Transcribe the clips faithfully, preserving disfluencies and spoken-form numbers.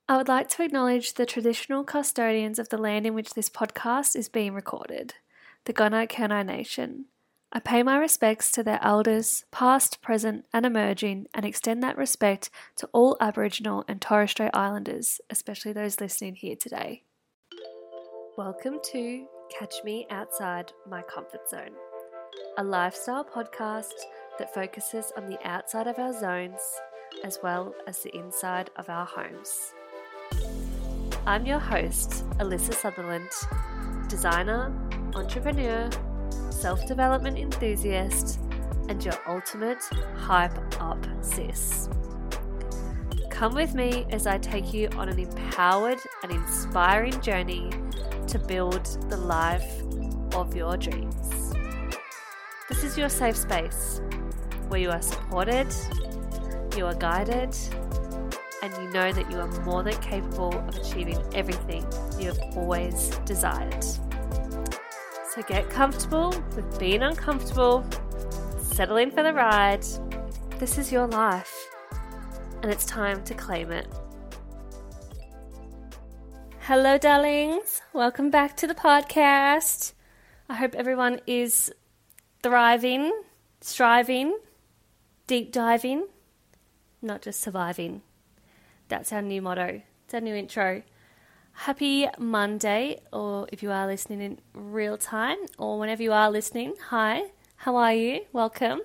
I would like to acknowledge the traditional custodians of the land in which this podcast is being recorded, the Gunai Kurnai Nation. I pay my respects to their elders, past, present and emerging, and extend that respect to all Aboriginal and Torres Strait Islanders, especially those listening here today. Welcome to Catch Me Outside My Comfort Zone, a lifestyle podcast that focuses on the outside of our zones as well as the inside of our homes. I'm your host, Alyssa Sutherland, designer, entrepreneur, self-development enthusiast, and your ultimate hype up sis. Come with me as I take you on an empowered and inspiring journey to build the life of your dreams. This is your safe space where you are supported, you are guided, and you know that you are more than capable of achieving everything you have always desired. So get comfortable with being uncomfortable, settle in for the ride. This is your life, and it's time to claim it. Hello, darlings. Welcome back to the podcast. I hope everyone is thriving, striving, deep diving, not just surviving. That's our new motto. It's our new intro. Happy Monday, or if you are listening in real time, or whenever you are listening, hi, how are you? Welcome.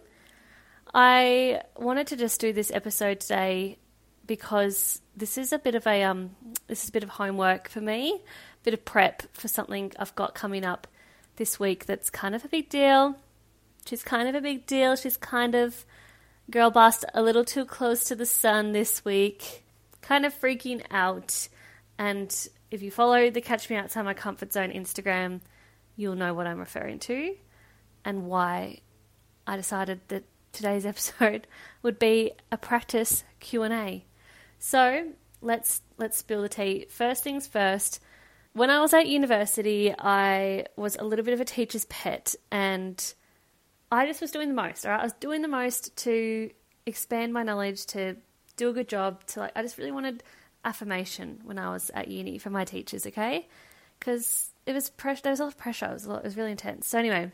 I wanted to just do this episode today because this is a bit of a um, this is a bit of homework for me, a bit of prep for something I've got coming up this week that's kind of a big deal. She's kind of a big deal. She's kind of girl bossed a little too close to the sun this week. Kind of freaking out. And if you follow the Catch Me Outside My Comfort Zone Instagram, you'll know what I'm referring to and why I decided that today's episode would be a practice Q and A. So let's let's spill the tea. First things first, when I was at university, I was a little bit of a teacher's pet, and I just was doing the most. All right? I was doing the most to expand my knowledge, to do a good job, to like, I just really wanted affirmation when I was at uni from my teachers, okay? Because it was pressure, there was a lot of pressure, it was, a lot, it was really intense. So anyway,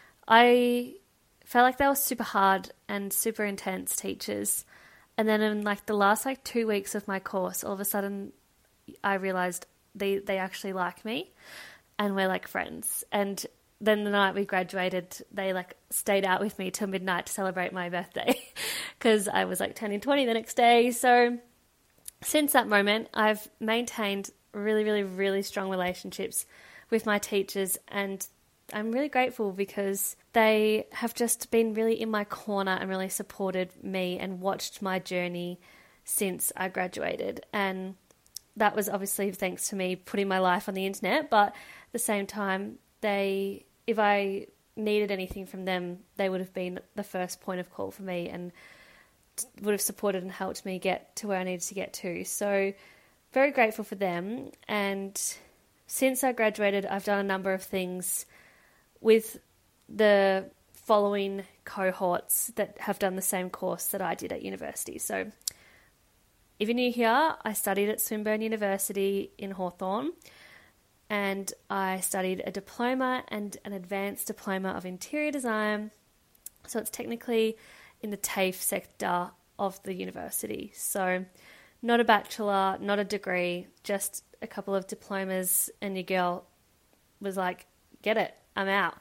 I felt like they were super hard and super intense teachers. And then in like the last like two weeks of my course, all of a sudden I realized they, they actually like me and we're like friends. And then the night we graduated, they like stayed out with me till midnight to celebrate my birthday because I was like turning twenty the next day. So since that moment, I've maintained really, really, really strong relationships with my teachers, and I'm really grateful because they have just been really in my corner and really supported me and watched my journey since I graduated. And that was obviously thanks to me putting my life on the internet, but at the same time, they, if I needed anything from them, they would have been the first point of call for me and would have supported and helped me get to where I needed to get to. So very grateful for them. And since I graduated, I've done a number of things with the following cohorts that have done the same course that I did at university. So if you're new here, I studied at Swinburne University in Hawthorn, and I studied a diploma and an advanced diploma of interior design. So it's technically in the TAFE sector of the university. So not a bachelor, not a degree, just a couple of diplomas, and your girl was like, get it, I'm out.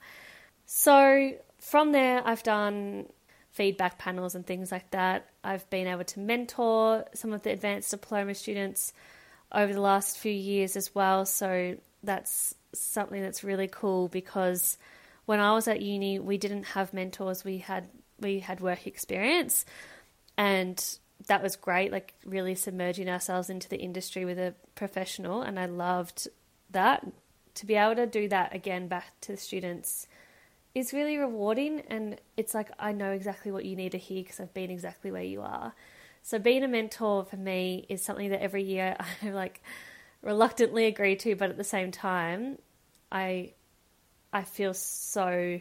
So from there, I've done feedback panels and things like that. I've been able to mentor some of the advanced diploma students over the last few years as well. So that's something that's really cool because when I was at uni, we didn't have mentors. We had we had work experience, and that was great, like really submerging ourselves into the industry with a professional, and I loved that. To be able to do that again back to the students is really rewarding, and it's like I know exactly what you need to hear because I've been exactly where you are. So being a mentor for me is something that every year I like reluctantly agree to, but at the same time, I I feel so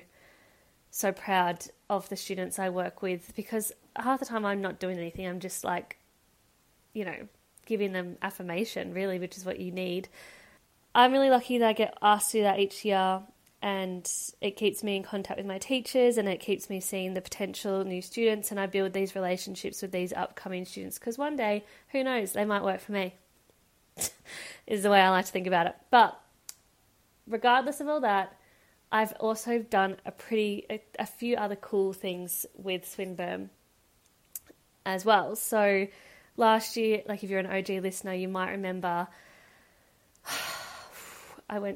so proud of the students I work with, because half the time I'm not doing anything. I'm just like, you know, giving them affirmation, really, which is what you need. I'm really lucky that I get asked to do that each year, and it keeps me in contact with my teachers, and it keeps me seeing the potential new students, and I build these relationships with these upcoming students, because one day, who knows, they might work for me, is the way I like to think about it. But regardless of all that, I've also done a pretty, a, a few other cool things with Swinburne as well. So last year, like if you're an O G listener, you might remember I went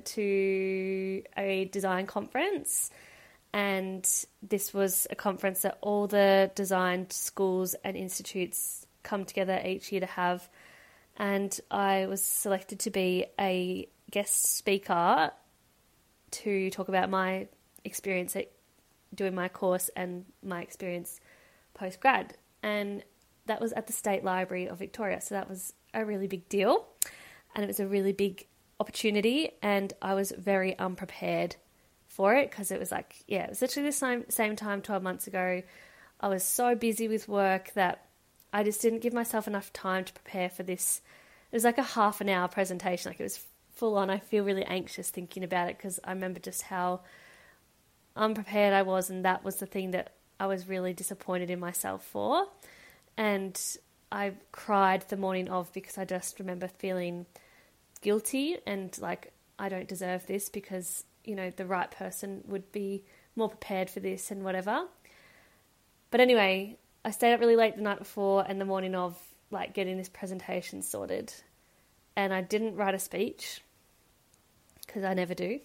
to a design conference, and this was a conference that all the design schools and institutes come together each year to have, and I was selected to be a guest speaker to talk about my experience at doing my course and my experience post-grad. And that was at the State Library of Victoria. So that was a really big deal. And it was a really big opportunity. And I was very unprepared for it, because it was like, yeah, it was literally the same, same time twelve months ago. I was so busy with work that I just didn't give myself enough time to prepare for this. It was like a half an hour presentation. Like it was full on. I feel really anxious thinking about it, because I remember just how unprepared I was, and that was the thing that I was really disappointed in myself for. And I cried the morning of, because I just remember feeling guilty and like, I don't deserve this, because, you know, the right person would be more prepared for this and whatever. But anyway, I stayed up really late the night before and the morning of, like, getting this presentation sorted. And I didn't write a speech, because I never do.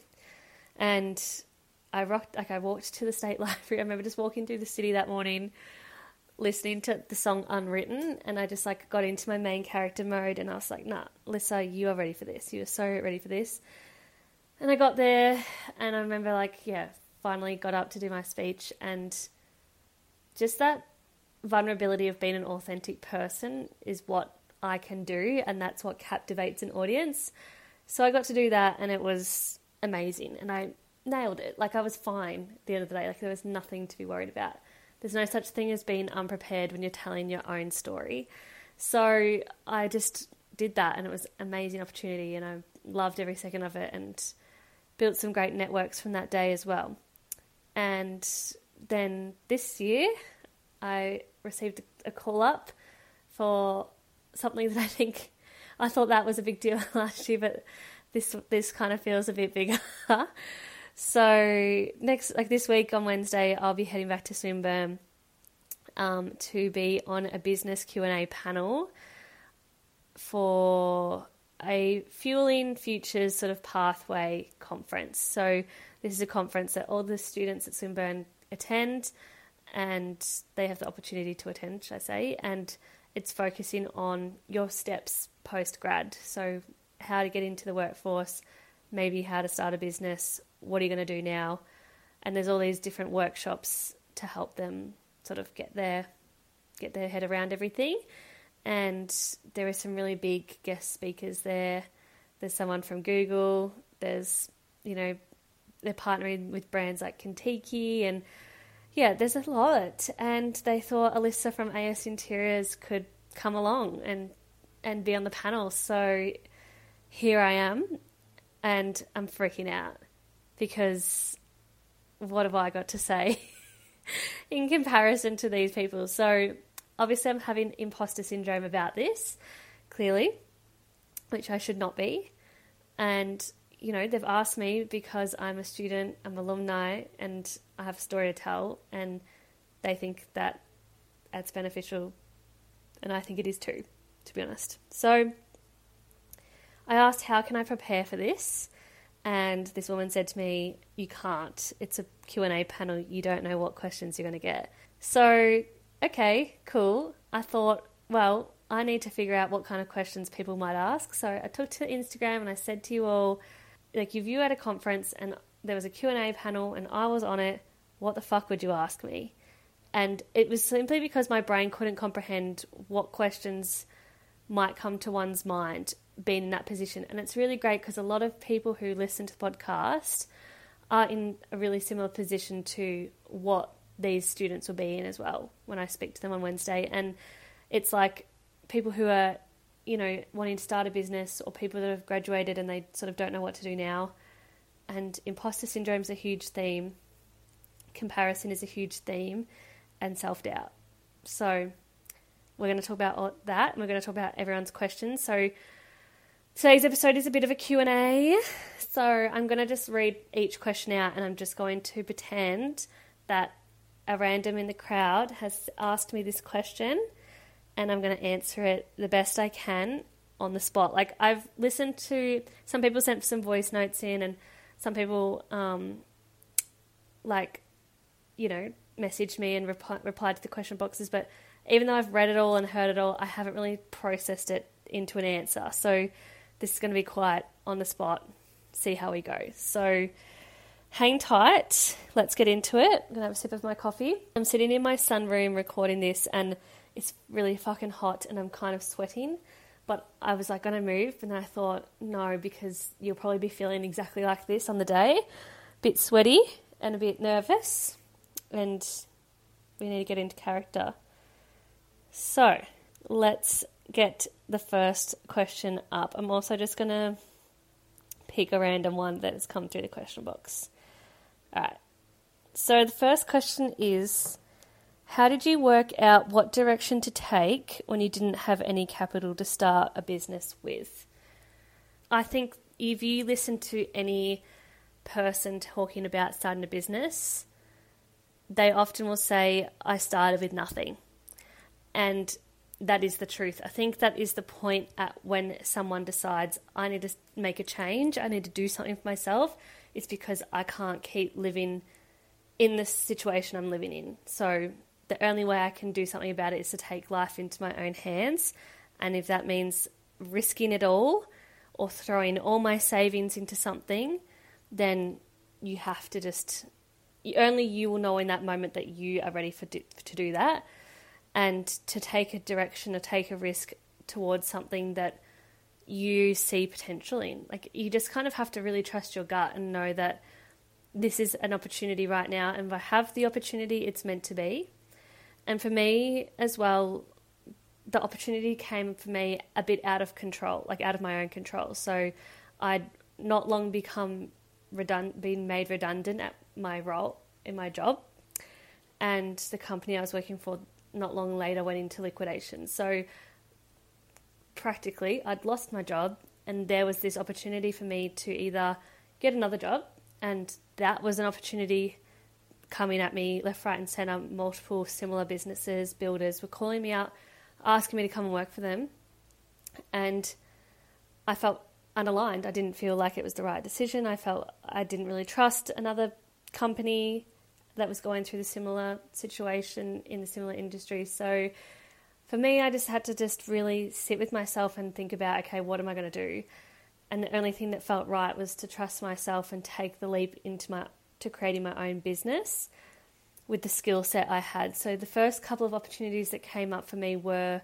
And I rocked, like I walked to the State Library. I remember just walking through the city that morning, listening to the song Unwritten, and I just like got into my main character mode, and I was like, nah, Lissa, you are ready for this. You are so ready for this. And I got there, and I remember like, yeah, finally got up to do my speech, and just that vulnerability of being an authentic person is what I can do, and that's what captivates an audience. So I got to do that, and it was amazing, and I nailed it. Like I was fine at the end of the day. Like there was nothing to be worried about. There's no such thing as being unprepared when you're telling your own story. So I just did that, and it was an amazing opportunity, and I loved every second of it, and built some great networks from that day as well. And then this year I received a call up for something that I think, I thought that was a big deal last year, but this this kind of feels a bit bigger. So next, like this week on Wednesday, I'll be heading back to Swinburne um, to be on a business Q and A panel for a Fueling Futures sort of pathway conference. So this is a conference that all the students at Swinburne attend, and they have the opportunity to attend, should I say, and it's focusing on your steps post-grad. So how to get into the workforce, maybe how to start a business, what are you going to do now? And there's all these different workshops to help them sort of get their, get their head around everything. And there are some really big guest speakers there. There's someone from Google. There's, you know, they're partnering with brands like Kentucky, and yeah, there's a lot. And they thought Alyssa from A S Interiors could come along and, and be on the panel. So here I am, and I'm freaking out, because what have I got to say in comparison to these people? So obviously I'm having imposter syndrome about this, clearly, which I should not be. And, you know, they've asked me because I'm a student, I'm alumni, and I have a story to tell, and they think that that's beneficial, and I think it is too, to be honest. So I asked, how can I prepare for this? And this woman said to me, you can't. It's a Q and A panel. You don't know what questions you're going to get. So, okay, cool. I thought, well, I need to figure out what kind of questions people might ask. So I took to Instagram and I said to you all, like, if you were at a conference and there was a Q and A panel and I was on it, what the fuck would you ask me? And it was simply because my brain couldn't comprehend what questions might come to one's mind being in that position. And it's really great because a lot of people who listen to the podcast are in a really similar position to what these students will be in as well when I speak to them on Wednesday. And it's like people who are, you know, wanting to start a business, or people that have graduated and they sort of don't know what to do now. And imposter syndrome is a huge theme. Comparison is a huge theme, and self-doubt. So we're going to talk about all that, and we're going to talk about everyone's questions. So today's episode is a bit of a Q and A. So I'm going to just read each question out, and I'm just going to pretend that a random in the crowd has asked me this question, and I'm going to answer it the best I can on the spot. Like, I've listened to, some people sent some voice notes in, and some people, um, like, you know, messaged me and reply, replied to the question boxes. But even though I've read it all and heard it all, I haven't really processed it into an answer. So this is going to be quite on the spot, see how we go. So hang tight. Let's get into it. I'm going to have a sip of my coffee. I'm sitting in my sunroom recording this, and it's really fucking hot and I'm kind of sweating. But I was like going to move, and then I thought, no, because you'll probably be feeling exactly like this on the day. A bit sweaty and a bit nervous, and we need to get into character. So let's get the first question up. I'm also just going to pick a random one that has come through the question box. All right. So the first question is, how did you work out what direction to take when you didn't have any capital to start a business with? I think if you listen to any person talking about starting a business, they often will say, I started with nothing. And that is the truth. I think that is the point at when someone decides, I need to make a change, I need to do something for myself. It's because I can't keep living in the situation I'm living in. So the only way I can do something about it is to take life into my own hands. And if that means risking it all or throwing all my savings into something, then you have to just, only you will know in that moment that you are ready for do, to do that. And to take a direction or take a risk towards something that you see potential in. Like, you just kind of have to really trust your gut and know that this is an opportunity right now, and if I have the opportunity, it's meant to be. And for me as well, the opportunity came for me a bit out of control, like out of my own control. So I'd not long become redundant, been made redundant at my role in my job, and the company I was working for not long later went into liquidation. So practically I'd lost my job, and there was this opportunity for me to either get another job, and that was an opportunity coming at me left, right and centre. Multiple similar businesses, builders were calling me out, asking me to come and work for them, and I felt unaligned. I didn't feel like it was the right decision. I felt I didn't really trust another company that was going through the similar situation in the similar industry. So for me, I just had to just really sit with myself and think about, okay, what am I going to do? And the only thing that felt right was to trust myself and take the leap into my to creating my own business with the skill set I had. So the first couple of opportunities that came up for me were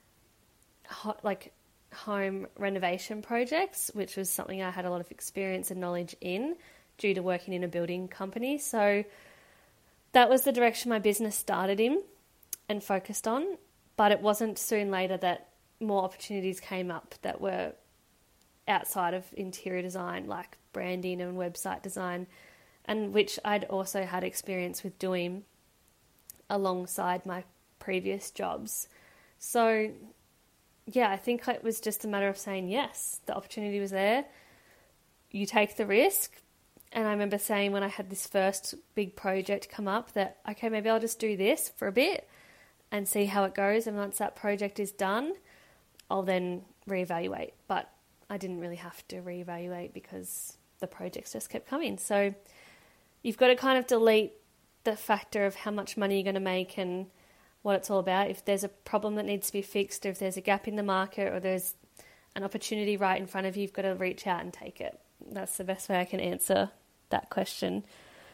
ho- like home renovation projects, which was something I had a lot of experience and knowledge in due to working in a building company. So that was the direction my business started in and focused on. But it wasn't soon later that more opportunities came up that were outside of interior design, like branding and website design, and which I'd also had experience with doing alongside my previous jobs. So yeah, I think it was just a matter of saying yes. The opportunity was there. You take the risk. And I remember saying when I had this first big project come up that, okay, maybe I'll just do this for a bit and see how it goes. And once that project is done, I'll then reevaluate. But I didn't really have to reevaluate because the projects just kept coming. So you've got to kind of delete the factor of how much money you're going to make and what it's all about. If there's a problem that needs to be fixed, or if there's a gap in the market, or there's an opportunity right in front of you, you've got to reach out and take it. That's the best way I can answer that question.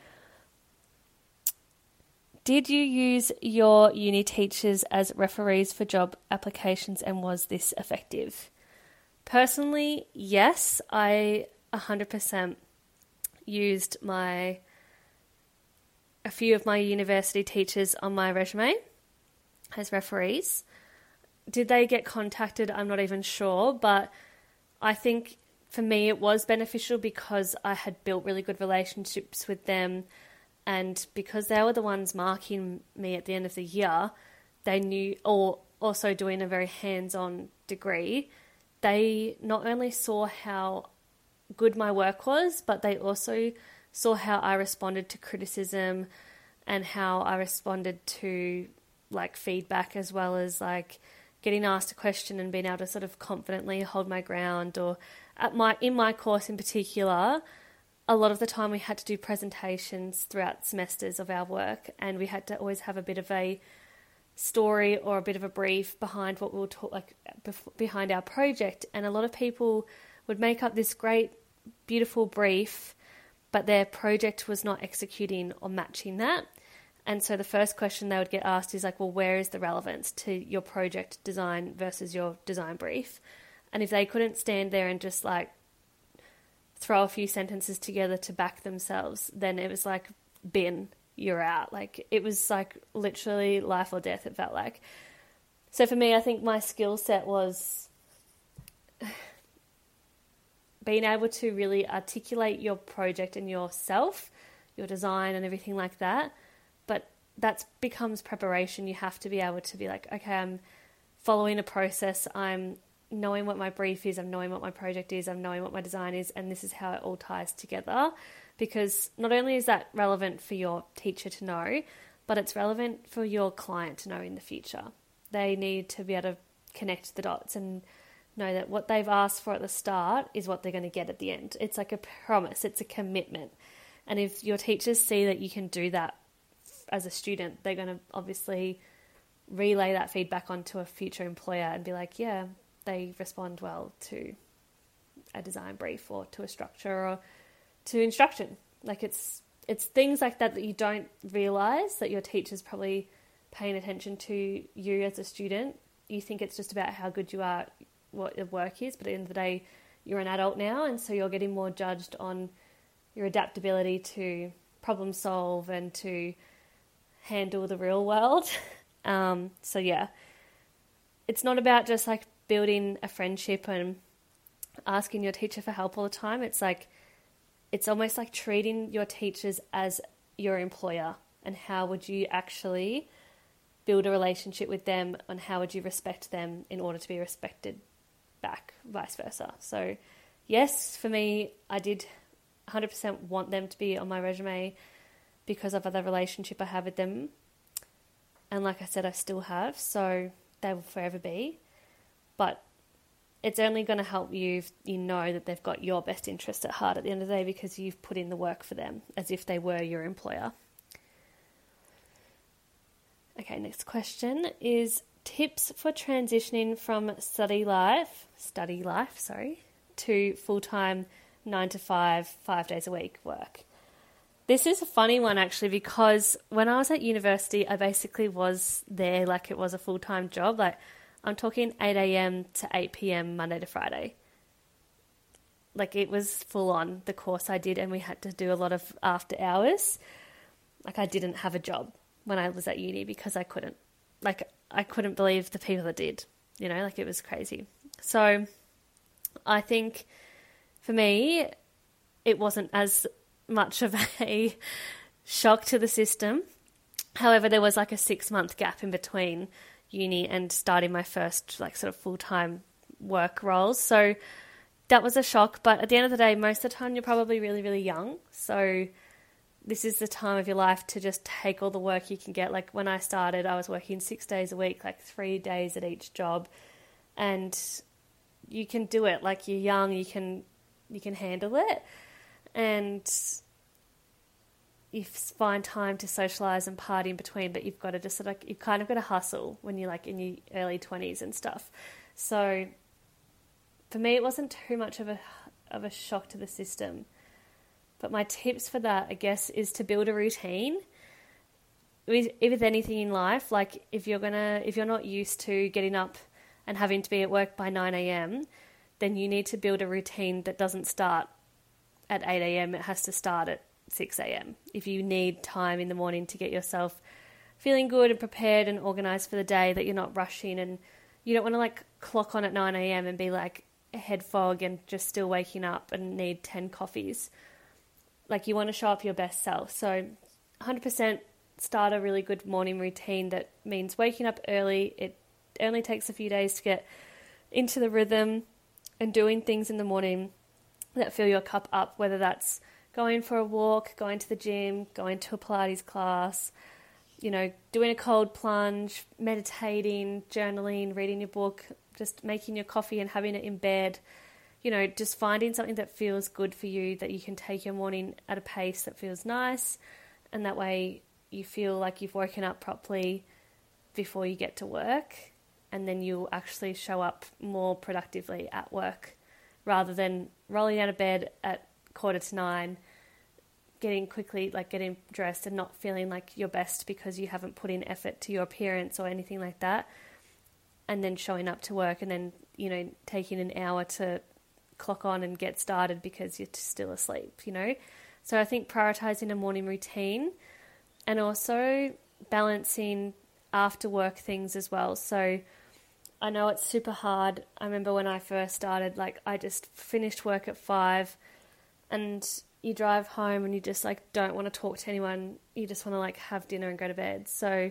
Did you use your uni teachers as referees for job applications, and was this effective? Personally, yes, I one hundred percent used my a few of my university teachers on my resume as referees. did they get contacted? I'm not even sure, but I think for me it was beneficial because I had built really good relationships with them, and because they were the ones marking me at the end of the year, they knew, or also doing a very hands-on degree, they not only saw how good my work was, but they also saw how I responded to criticism and how I responded to like feedback, as well as like getting asked a question and being able to sort of confidently hold my ground. Or at my in my course in particular, a lot of the time we had to do presentations throughout semesters of our work, and we had to always have a bit of a story or a bit of a brief behind what we were talk, like behind our project. And a lot of people would make up this great, beautiful brief, but their project was not executing or matching that. And so the first question they would get asked is like, well, where is the relevance to your project design versus your design brief? And if they couldn't stand there and just like throw a few sentences together to back themselves, then it was like, bin, you're out. Like it was like literally life or death, it felt like. So for me, I think my skill set was being able to really articulate your project and yourself, your design and everything like that. But that becomes preparation. You have to be able to be like, okay, I'm following a process. I'm knowing what my brief is. I'm knowing what my project is. I'm knowing what my design is. And this is how it all ties together. Because not only is that relevant for your teacher to know, but it's relevant for your client to know in the future. They need to be able to connect the dots and know that what they've asked for at the start is what they're going to get at the end. It's like a promise. It's a commitment. And if your teachers see that you can do that as a student, they're going to obviously relay that feedback onto a future employer and be like, yeah, they respond well to a design brief or to a structure or to instruction. Like it's it's things like that that you don't realise that your teacher's probably paying attention to you as a student. You think it's just about how good you are, what your work is, but at the end of the day, you're an adult now, and so you're getting more judged on your adaptability to problem solve and to handle the real world. Um, so yeah, it's not about just like building a friendship and asking your teacher for help all the time. It's like, it's almost like treating your teachers as your employer, and how would you actually build a relationship with them, and how would you respect them in order to be respected back, vice versa. So yes, for me, I did one hundred percent want them to be on my resume because of the relationship I have with them. And like I said, I still have, so they will forever be. But it's only going to help you if you know that they've got your best interest at heart at the end of the day, because you've put in the work for them as if they were your employer. Okay, next question is tips for transitioning from study life, study life, sorry, to full-time nine to five, five days a week work. This is a funny one actually, because when I was at university, I basically was there like it was a full-time job. Like I'm talking eight a.m. to eight p.m. Monday to Friday. Like it was full on, the course I did, and we had to do a lot of after hours. Like I didn't have a job when I was at uni because I couldn't. Like I couldn't believe the people that did, you know, like it was crazy. So I think for me, it wasn't as much of a shock to the system. However, there was like a six month gap in between uni and starting my first like sort of full-time work roles. So that was a shock. But at the end of the day, most of the time you're probably really, really young. So this is the time of your life to just take all the work you can get. Like when I started, I was working six days a week, like three days at each job. And you can do it. Like you're young, you can you can handle it. And you find time to socialise and party in between, but you've got to just like, you've kind of got to hustle when you're like in your early twenties and stuff. So for me, it wasn't too much of a of a shock to the system. But my tips for that, I guess, is to build a routine. With, with anything in life, like if you're gonna, if you're not used to getting up and having to be at work by nine a.m, then you need to build a routine that doesn't start at eight a.m. It has to start at six a.m. If you need time in the morning to get yourself feeling good and prepared and organised for the day, that you're not rushing and you don't want to like clock on at nine a.m. and be like a head fog and just still waking up and need ten coffees. Like you want to show up your best self. So one hundred percent start a really good morning routine that means waking up early. It only takes a few days to get into the rhythm and doing things in the morning that fill your cup up, whether that's going for a walk, going to the gym, going to a Pilates class, you know, doing a cold plunge, meditating, journaling, reading your book, just making your coffee and having it in bed, you know, just finding something that feels good for you, that you can take your morning at a pace that feels nice, and that way you feel like you've woken up properly before you get to work, and then you'll actually show up more productively at work rather than rolling out of bed at quarter to nine, getting quickly, like getting dressed and not feeling like your best because you haven't put in effort to your appearance or anything like that, and then showing up to work and then, you know, taking an hour to clock on and get started because you're still asleep, you know. So I think prioritizing a morning routine and also balancing after work things as well. So I know it's super hard. I remember when I first started, like I just finished work at five and you drive home and you just like don't want to talk to anyone. You just want to like have dinner and go to bed. So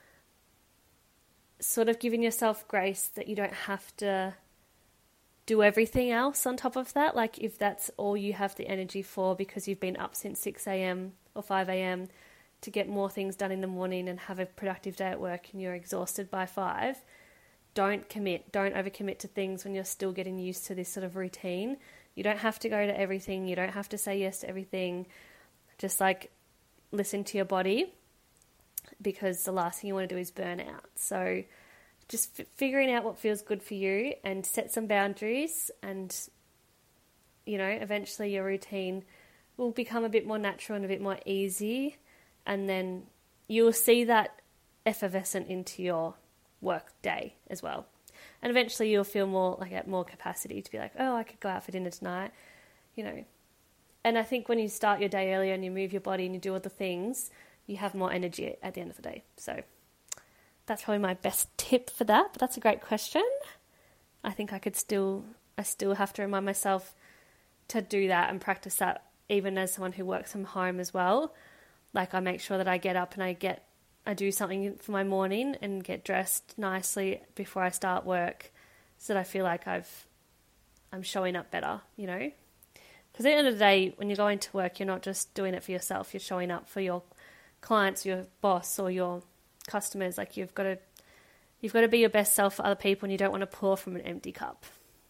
sort of giving yourself grace that you don't have to do everything else on top of that. Like if that's all you have the energy for because you've been up since six a.m. or five a.m. to get more things done in the morning and have a productive day at work and you're exhausted by five, don't commit. Don't overcommit to things when you're still getting used to this sort of routine. You don't have to go to everything. You don't have to say yes to everything. Just like listen to your body, because the last thing you want to do is burn out. So just f- figuring out what feels good for you and set some boundaries, and, you know, eventually your routine will become a bit more natural and a bit more easy. And then you'll see that effervescent into your work day as well. And eventually you'll feel more like at more capacity to be like, oh, I could go out for dinner tonight, you know. And I think when you start your day earlier and you move your body and you do all the things, you have more energy at the end of the day. So that's probably my best tip for that. But that's a great question. I think I could still, I still have to remind myself to do that and practice that even as someone who works from home as well. Like I make sure that I get up and I get I do something for my morning and get dressed nicely before I start work so that I feel like I've, I'm showing up better, you know? Because at the end of the day, when you're going to work, you're not just doing it for yourself. You're showing up for your clients, your boss, or your customers. Like you've got to, you've got to be your best self for other people, and you don't want to pour from an empty cup.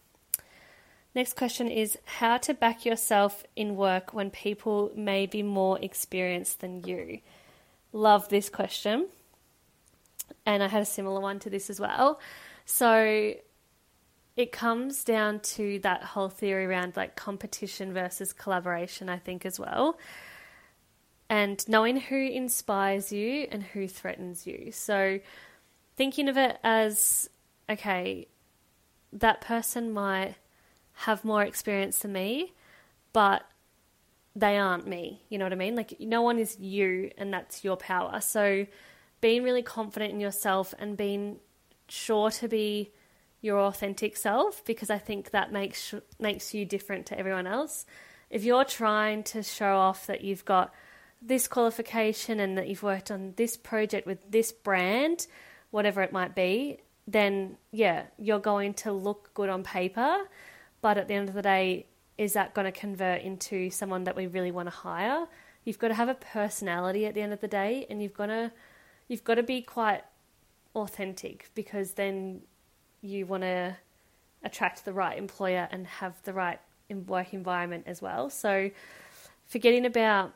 Next question is how to back yourself in work when people may be more experienced than you. Love this question. And I had a similar one to this as well. So it comes down to that whole theory around like competition versus collaboration, I think, as well. And knowing who inspires you and who threatens you. So thinking of it as, okay, that person might have more experience than me, but they aren't me, you know what I mean? Like no one is you, and that's your power. So being really confident in yourself and being sure to be your authentic self, because I think that makes makes you different to everyone else. If you're trying to show off that you've got this qualification and that you've worked on this project with this brand, whatever it might be, then yeah, you're going to look good on paper, but at the end of the day, is that going to convert into someone that we really want to hire? You've got to have a personality at the end of the day, and you've got to you've got to be quite authentic, because then you want to attract the right employer and have the right work environment as well. So forgetting about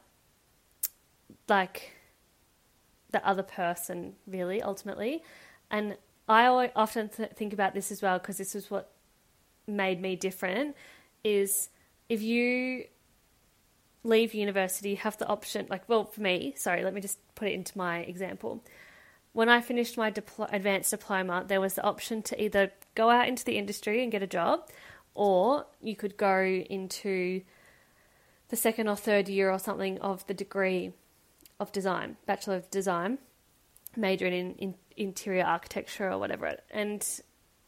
like the other person really ultimately. And I always, often th- think about this as well, because this is what made me different, is if you leave university, you have the option, like, well, for me, sorry, let me just put it into my example. When I finished my dipl- advanced diploma, there was the option to either go out into the industry and get a job, or you could go into the second or third year or something of the degree of design, Bachelor of Design, majoring in, in interior architecture or whatever. And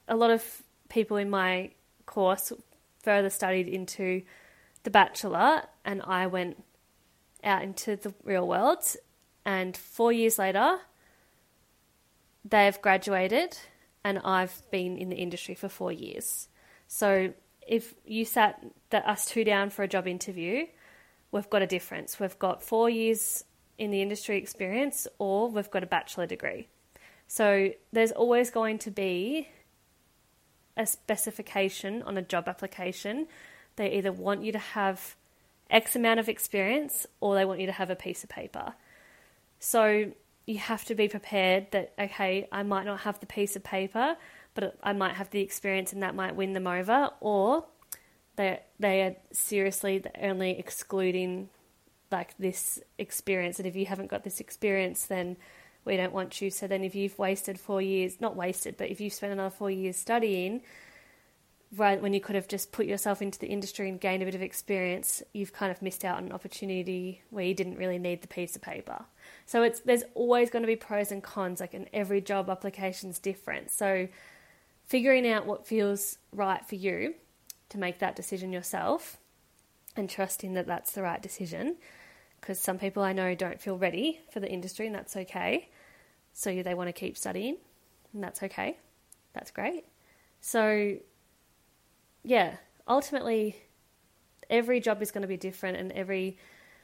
a lot of people in my course further studied into the bachelor, and I went out into the real world, and four years later they've graduated and I've been in the industry for four years. So if you sat the, us two down for a job interview, we've got a difference. We've got four years in the industry experience, or we've got a bachelor degree. So there's always going to be a specification on a job application. They either want you to have X amount of experience, or they want you to have a piece of paper. So you have to be prepared that, okay, I might not have the piece of paper, but I might have the experience and that might win them over, or they they are seriously only excluding like this experience, and if you haven't got this experience, then we don't want you. So then if you've wasted four years, not wasted, but if you've spent another four years studying, right, when you could have just put yourself into the industry and gained a bit of experience, you've kind of missed out on an opportunity where you didn't really need the piece of paper. So it's there's always going to be pros and cons, like, and every job application is different. So figuring out what feels right for you to make that decision yourself, and trusting that that's the right decision, because some people I know don't feel ready for the industry, and that's okay. So they want to keep studying, and that's okay. That's great. So yeah, ultimately, every job is going to be different, and every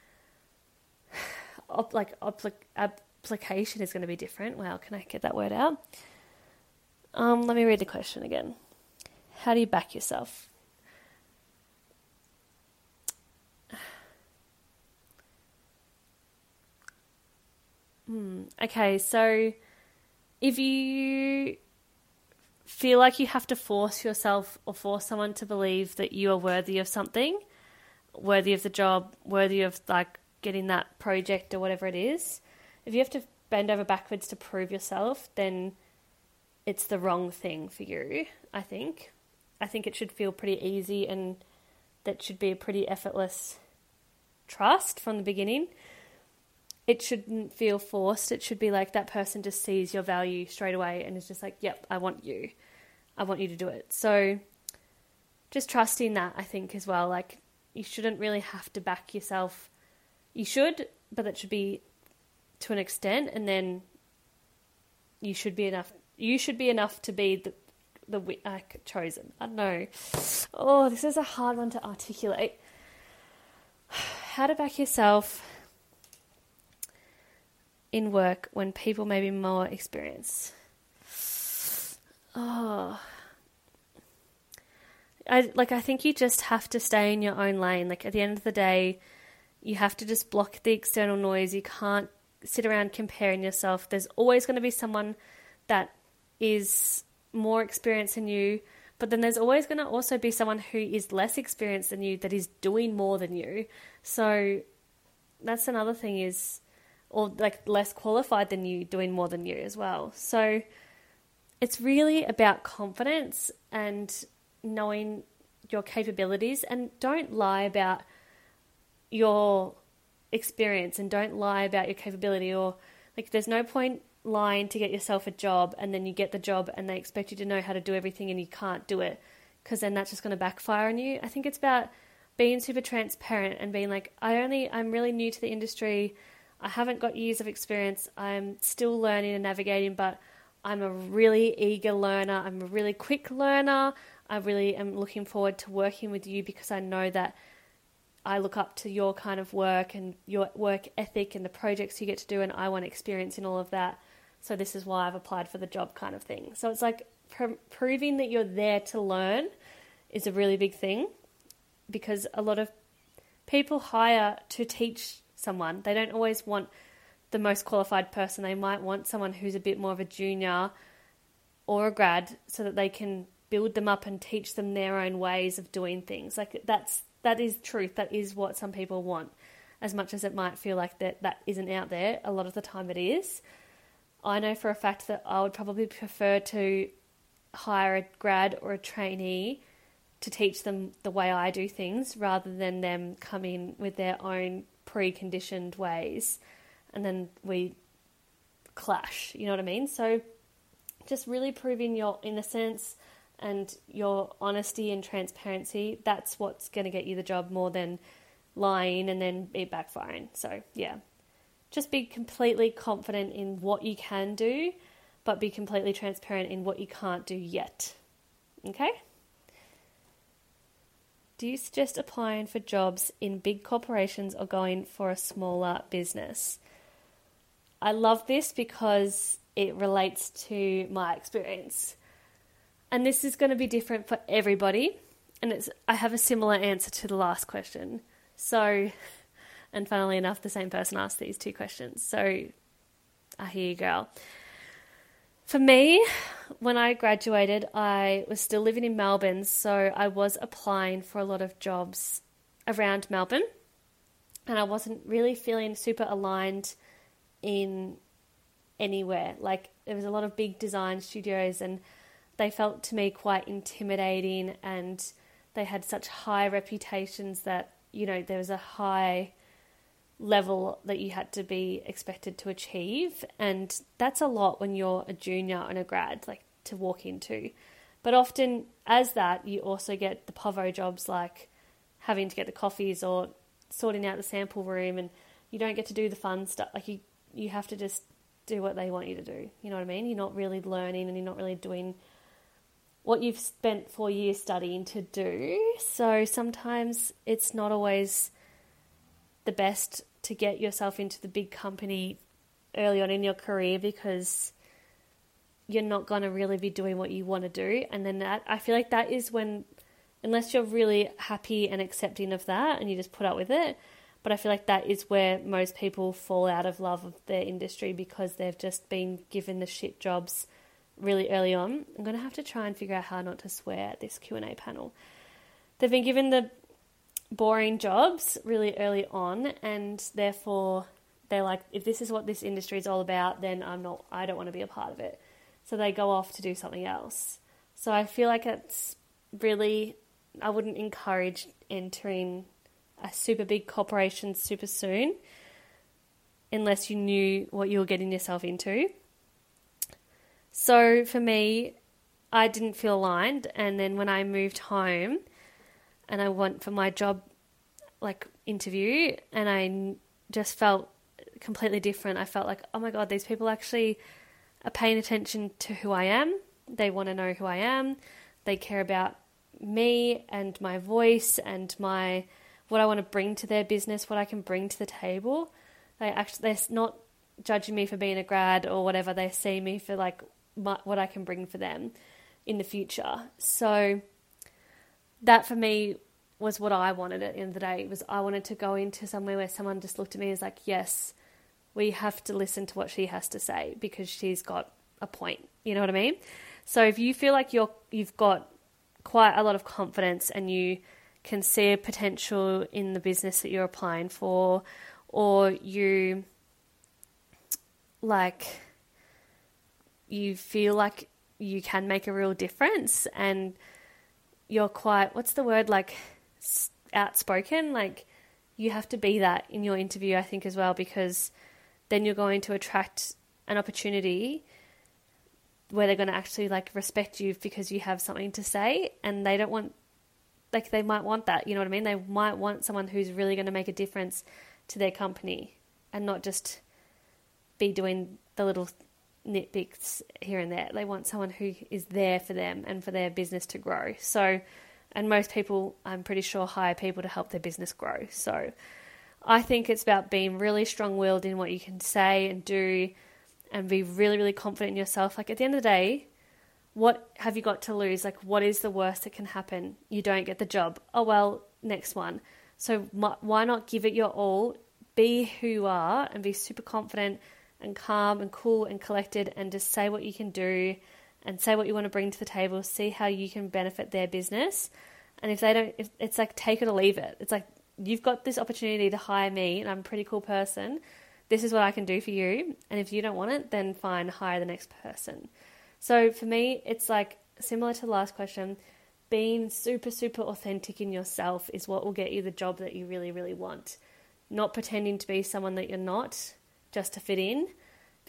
op, like applic, application is going to be different. Wow, can I get that word out? Um, let me read the question again. How do you back yourself? Hmm. Okay, so if you feel like you have to force yourself or force someone to believe that you are worthy of something, worthy of the job, worthy of like getting that project or whatever it is, if you have to bend over backwards to prove yourself, then it's the wrong thing for you, I think. I think it should feel pretty easy, and that should be a pretty effortless trust from the beginning. It shouldn't feel forced. It should be like that person just sees your value straight away and is just like, yep, I want you. I want you to do it. So just trusting that, I think, as well. Like, you shouldn't really have to back yourself. You should, but that should be to an extent, and then you should be enough. You should be enough to be the the uh, chosen. I don't know. Oh, this is a hard one to articulate. How to back yourself in work when people may be more experienced. Oh, I like. I think you just have to stay in your own lane. Like, at the end of the day, you have to just block the external noise. You can't sit around comparing yourself. There's always going to be someone that is more experienced than you, but then there's always going to also be someone who is less experienced than you that is doing more than you. So that's another thing, is, or like less qualified than you doing more than you as well. So it's really about confidence and knowing your capabilities, and don't lie about your experience, and don't lie about your capability, or like, there's no point lying to get yourself a job and then you get the job and they expect you to know how to do everything and you can't do it, because then that's just going to backfire on you. I think it's about being super transparent and being like, I only, I'm really new to the industry. I haven't got years of experience. I'm still learning and navigating, but I'm a really eager learner. I'm a really quick learner. I really am looking forward to working with you, because I know that I look up to your kind of work and your work ethic and the projects you get to do, and I want experience in all of that. So this is why I've applied for the job, kind of thing. So it's like pr- proving that you're there to learn is a really big thing, because a lot of people hire to teach someone. They don't always want the most qualified person. They might want someone who's a bit more of a junior or a grad, so that they can build them up and teach them their own ways of doing things. Like, that's that is truth. That is what some people want. As much as it might feel like that that isn't out there, a lot of the time it is. I know for a fact that I would probably prefer to hire a grad or a trainee to teach them the way I do things, rather than them come in with their own preconditioned ways and then we clash, you know what I mean? So just really proving your innocence, and your honesty and transparency, that's what's going to get you the job more than lying and then it backfiring. So yeah, just be completely confident in what you can do, but be completely transparent in what you can't do yet. Okay? Do you suggest applying for jobs in big corporations or going for a smaller business? I love this because it relates to my experience. And this is going to be different for everybody. And it's I have a similar answer to the last question. So, and funnily enough, the same person asked these two questions. So, I hear you, girl. For me, when I graduated, I was still living in Melbourne, so I was applying for a lot of jobs around Melbourne, and I wasn't really feeling super aligned in anywhere. Like, there was a lot of big design studios, and they felt to me quite intimidating, and they had such high reputations that, you know, there was a high level that you had to be expected to achieve, and that's a lot when you're a junior and a grad, like, to walk into. But often as that, you also get the povo jobs, like having to get the coffees or sorting out the sample room, and you don't get to do the fun stuff. Like, you you have to just do what they want you to do, you know what I mean? You're not really learning, and you're not really doing what you've spent four years studying to do. So sometimes it's not always the best to get yourself into the big company early on in your career, because you're not going to really be doing what you want to do. And then that, I feel like that is when, unless you're really happy and accepting of that and you just put up with it, but I feel like that is where most people fall out of love of their industry, because they've just been given the shit jobs really early on. I'm going to have to try and figure out how not to swear at this Q and A panel. They've been given the boring jobs really early on, and therefore they're like, if this is what this industry is all about, then I'm not, I don't want to be a part of it. So they go off to do something else. So I feel like it's really, I wouldn't encourage entering a super big corporation super soon unless you knew what you were getting yourself into. So for me, I didn't feel aligned, and then when I moved home and I went for my job like interview, and I just felt completely different. I felt like, oh my God, these people actually are paying attention to who I am. They want to know who I am. They care about me and my voice and my what I want to bring to their business, what I can bring to the table. They actually, they're not judging me for being a grad or whatever. They see me for like my, what I can bring for them in the future. So that for me was what I wanted at the end of the day. Was I wanted to go into somewhere where someone just looked at me and was like, yes, we have to listen to what she has to say because she's got a point. You know what I mean? So if you feel like you're, you've got quite a lot of confidence and you can see a potential in the business that you're applying for, or you like, you feel like you can make a real difference and you're quite, what's the word, like outspoken, like you have to be that in your interview, I think, as well, because then you're going to attract an opportunity where they're going to actually like respect you because you have something to say, and they don't want, like they might want that, you know what I mean? They might want someone who's really going to make a difference to their company and not just be doing the little nitpicks here and there. They want someone who is there for them and for their business to grow. So, and most people, I'm pretty sure, hire people to help their business grow. So I think it's about being really strong-willed in what you can say and do, and be really, really confident in yourself. Like at the end of the day, what have you got to lose? Like, what is the worst that can happen? You don't get the job. Oh, well, next one. So why not give it your all? Be who you are and be super confident and calm and cool and collected, and just say what you can do and say what you want to bring to the table. See how you can benefit their business. And if they don't, if it's like take it or leave it. It's like, you've got this opportunity to hire me and I'm a pretty cool person. This is what I can do for you. And if you don't want it, then fine, hire the next person. So for me, it's like similar to the last question, being super, super authentic in yourself is what will get you the job that you really, really want. Not pretending to be someone that you're not just to fit in,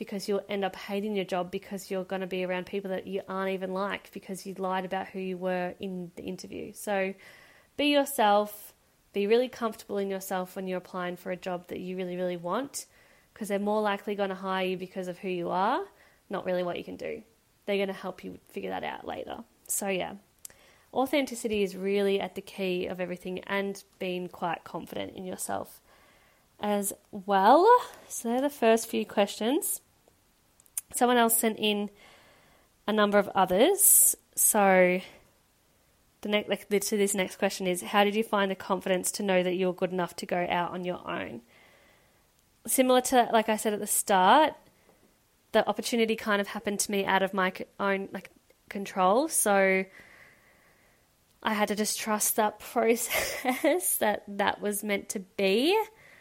because you'll end up hating your job because you're going to be around people that you aren't even like because you lied about who you were in the interview. So be yourself, be really comfortable in yourself when you're applying for a job that you really, really want, because they're more likely going to hire you because of who you are, not really what you can do. They're going to help you figure that out later. So yeah, authenticity is really at the key of everything, and being quite confident in yourself as well. So they're the first few questions. Someone else sent in a number of others. So the next, like, to this next question is, how did you find the confidence to know that you're good enough to go out on your own? Similar to, like I said at the start, the opportunity kind of happened to me out of my own like control. So I had to just trust that process, that that was meant to be.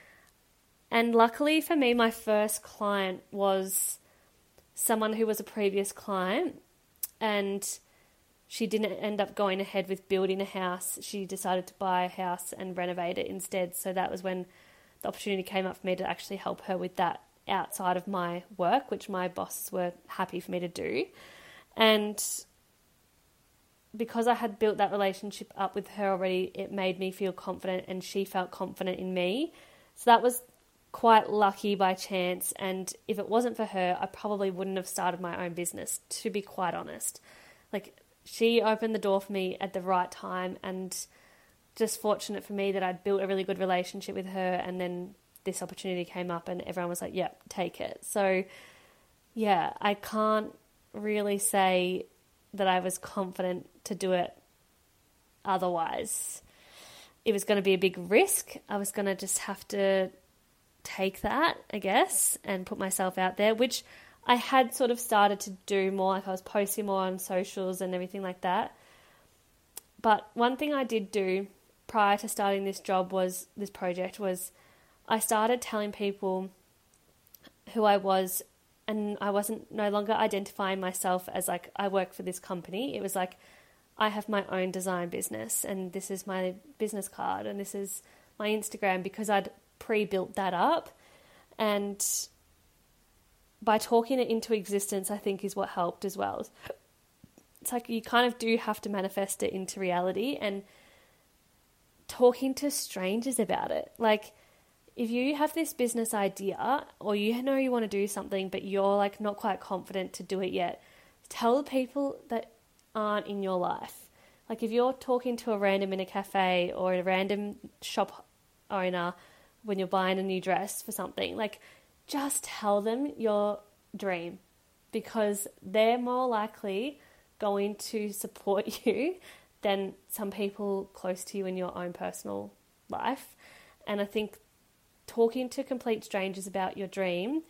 And luckily for me, my first client was someone who was a previous client, and she didn't end up going ahead with building a house. She decided to buy a house and renovate it instead. So that was when the opportunity came up for me to actually help her with that outside of my work, which my bosses were happy for me to do. And because I had built that relationship up with her already, it made me feel confident, and she felt confident in me. So that was quite lucky by chance, and if it wasn't for her, I probably wouldn't have started my own business, to be quite honest. Like, she opened the door for me at the right time, and just fortunate for me that I'd built a really good relationship with her, and then this opportunity came up and everyone was like, yep, take it. So yeah, I can't really say that I was confident to do it otherwise. It was going to be a big risk. I was going to just have to take that, I guess, and put myself out there, which I had sort of started to do more. Like, I was posting more on socials and everything like that. But one thing I did do prior to starting this job was, this project was, I started telling people who I was, and I wasn't no longer identifying myself as like, I work for this company. It was like, I have my own design business, and this is my business card, and this is my Instagram, because I'd pre-built that up. And by talking it into existence, I think is what helped as well. It's like, you kind of do have to manifest it into reality, and talking to strangers about it. Like, if you have this business idea, or you know you want to do something, but you're like not quite confident to do it yet, tell the people that aren't in your life. Like, if you're talking to a random in a cafe, or a random shop owner when you're buying a new dress for something, like, just tell them your dream, because they're more likely going to support you than some people close to you in your own personal life. And I think talking to complete strangers about your dream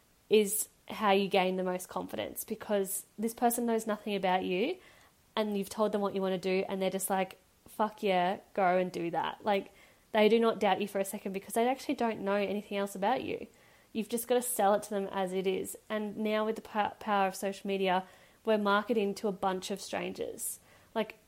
is how you gain the most confidence, because this person knows nothing about you, and you've told them what you want to do, and they're just like, fuck yeah, go and do that. Like, they do not doubt you for a second, because they actually don't know anything else about you. You've just got to sell it to them as it is. And now with the power of social media, we're marketing to a bunch of strangers. Like,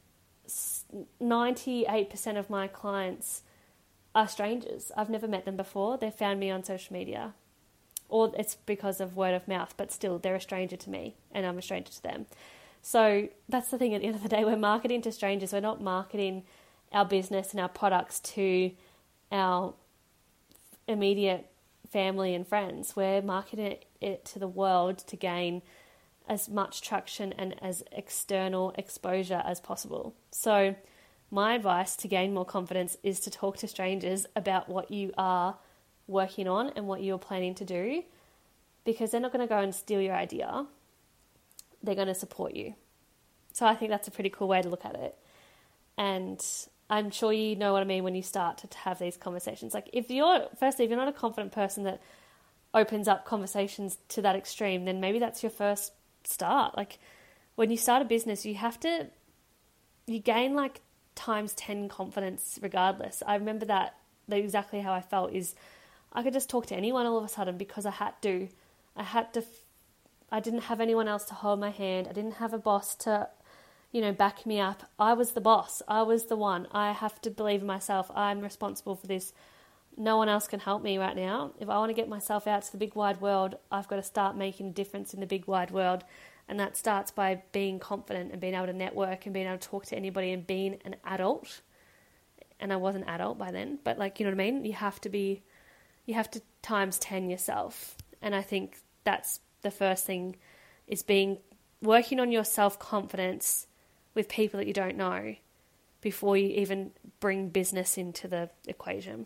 ninety-eight percent of my clients are strangers. I've never met them before. They found me on social media, or it's because of word of mouth, but still, they're a stranger to me, and I'm a stranger to them. So that's the thing, at the end of the day, we're marketing to strangers. We're not marketing our business and our products to our immediate family and friends. We're marketing it to the world to gain as much traction and as external exposure as possible. So my advice to gain more confidence is to talk to strangers about what you are working on and what you're planning to do, because they're not going to go and steal your idea. They're going to support you. So I think that's a pretty cool way to look at it. And I'm sure you know what I mean when you start to have these conversations. Like, if you're, firstly, if you're not a confident person that opens up conversations to that extreme, then maybe that's your first start. Like, when you start a business, you have to, you gain like times ten confidence regardless. I remember that, that exactly how I felt is I could just talk to anyone all of a sudden, because I had to. I had to, I didn't have anyone else to hold my hand. I didn't have a boss to, you know, back me up. I was the boss. I was the one. I have to believe in myself. I'm responsible for this. no one else can help me right now. If I want to get myself out to the big wide world, I've got to start making a difference in the big wide world. And that starts by being confident and being able to network and being able to talk to anybody and being an adult. And I was an adult by then, but like, you know what I mean? You have to be, you have to times ten yourself. And I think that's the first thing, is being, working on your self-confidence with people that you don't know before you even bring business into the equation.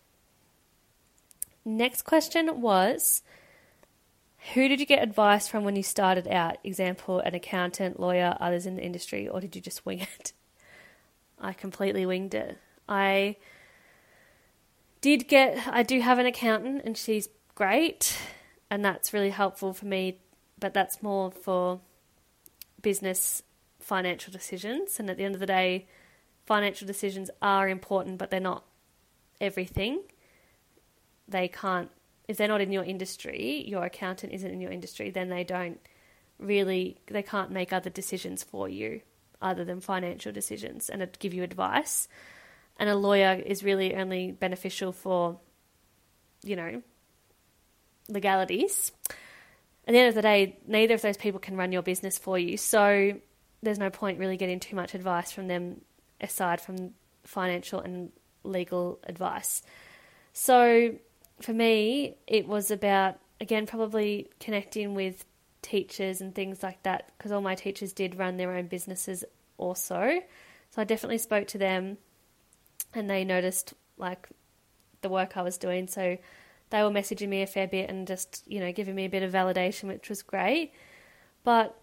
Next question was, who did you get advice from when you started out? Example, an accountant, lawyer, others in the industry, or did you just wing it? I completely winged it. I did get, I do have an accountant and she's great and that's really helpful for me, but that's more for business financial decisions. And at the end of the day, financial decisions are important, but they're not everything. They can't, if they're not in your industry, your accountant isn't in your industry, then they don't really, they can't make other decisions for you other than financial decisions and give you advice. And a lawyer is really only beneficial for, you know, legalities. At the end of the day, neither of those people can run your business for you. So there's no point really getting too much advice from them aside from financial and legal advice. So for me, it was about, again, probably connecting with teachers and things like that, because all my teachers did run their own businesses also. So I definitely spoke to them and they noticed like the work I was doing. So they were messaging me a fair bit and just, you know, giving me a bit of validation, which was great. But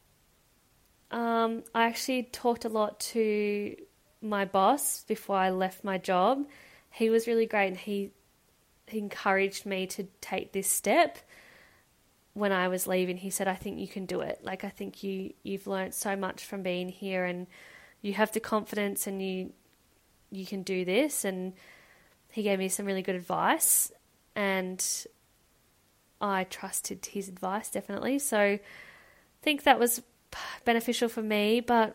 um, I actually talked a lot to my boss before I left my job. He was really great and he, he encouraged me to take this step when I was leaving. He said, I think you can do it. Like, I think you, you've learned so much from being here and you have the confidence and you, you can do this. And he gave me some really good advice and I trusted his advice definitely. So I think that was beneficial for me, but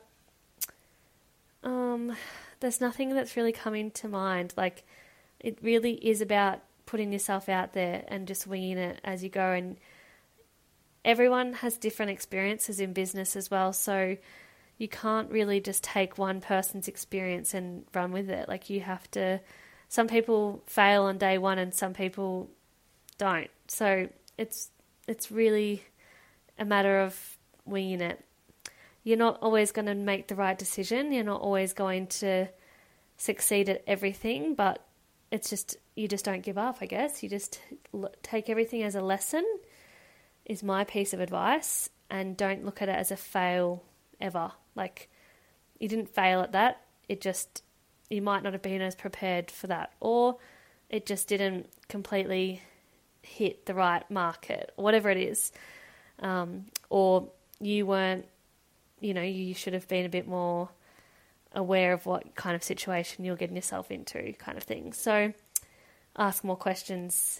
um, there's nothing that's really coming to mind. Like, it really is about putting yourself out there and just winging it as you go. And everyone has different experiences in business as well. So you can't really just take one person's experience and run with it. Like, you have to, some people fail on day one and some people don't. So it's, it's really a matter of winging it. You're not always going to make the right decision. You're not always going to succeed at everything, but it's just, you just don't give up, I guess. You just take everything as a lesson, is my piece of advice, and don't look at it as a fail ever. Like, you didn't fail at that. It just, you might not have been as prepared for that, or it just didn't completely hit the right market, or whatever it is. Um, or you weren't, you know, you should have been a bit more aware of what kind of situation you're getting yourself into, kind of thing. So ask more questions,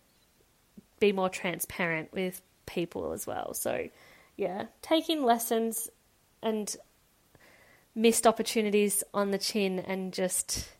be more transparent with people as well. So yeah, taking lessons and missed opportunities on the chin and just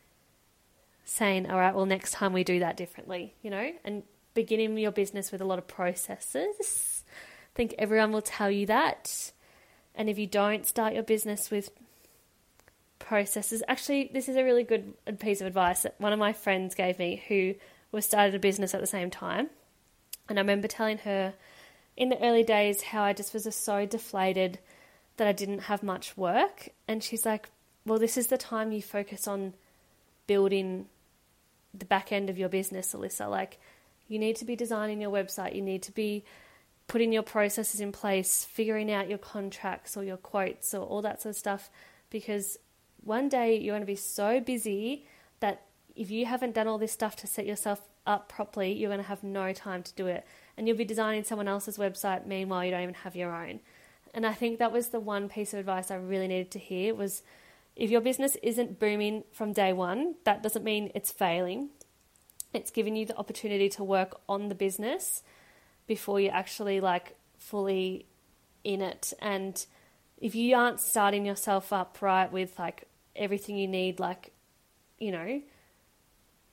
saying, all right, well, next time we do that differently, you know, and beginning your business with a lot of processes. I think everyone will tell you that. And if you don't start your business with processes, actually, this is a really good piece of advice that one of my friends gave me who was started a business at the same time. And I remember telling her in the early days how I just was just so deflated that I didn't have much work. And she's like, well, this is the time you focus on building the back end of your business, Alyssa. Like, you need to be designing your website. You need to be putting your processes in place, figuring out your contracts or your quotes or all that sort of stuff, because one day you're going to be so busy that if you haven't done all this stuff to set yourself up properly, you're going to have no time to do it. And you'll be designing someone else's website, meanwhile you don't even have your own. And I think that was the one piece of advice I really needed to hear was, if your business isn't booming from day one, that doesn't mean it's failing. It's giving you the opportunity to work on the business before you're actually like fully in it. And if you aren't starting yourself up right with like everything you need, like, you know,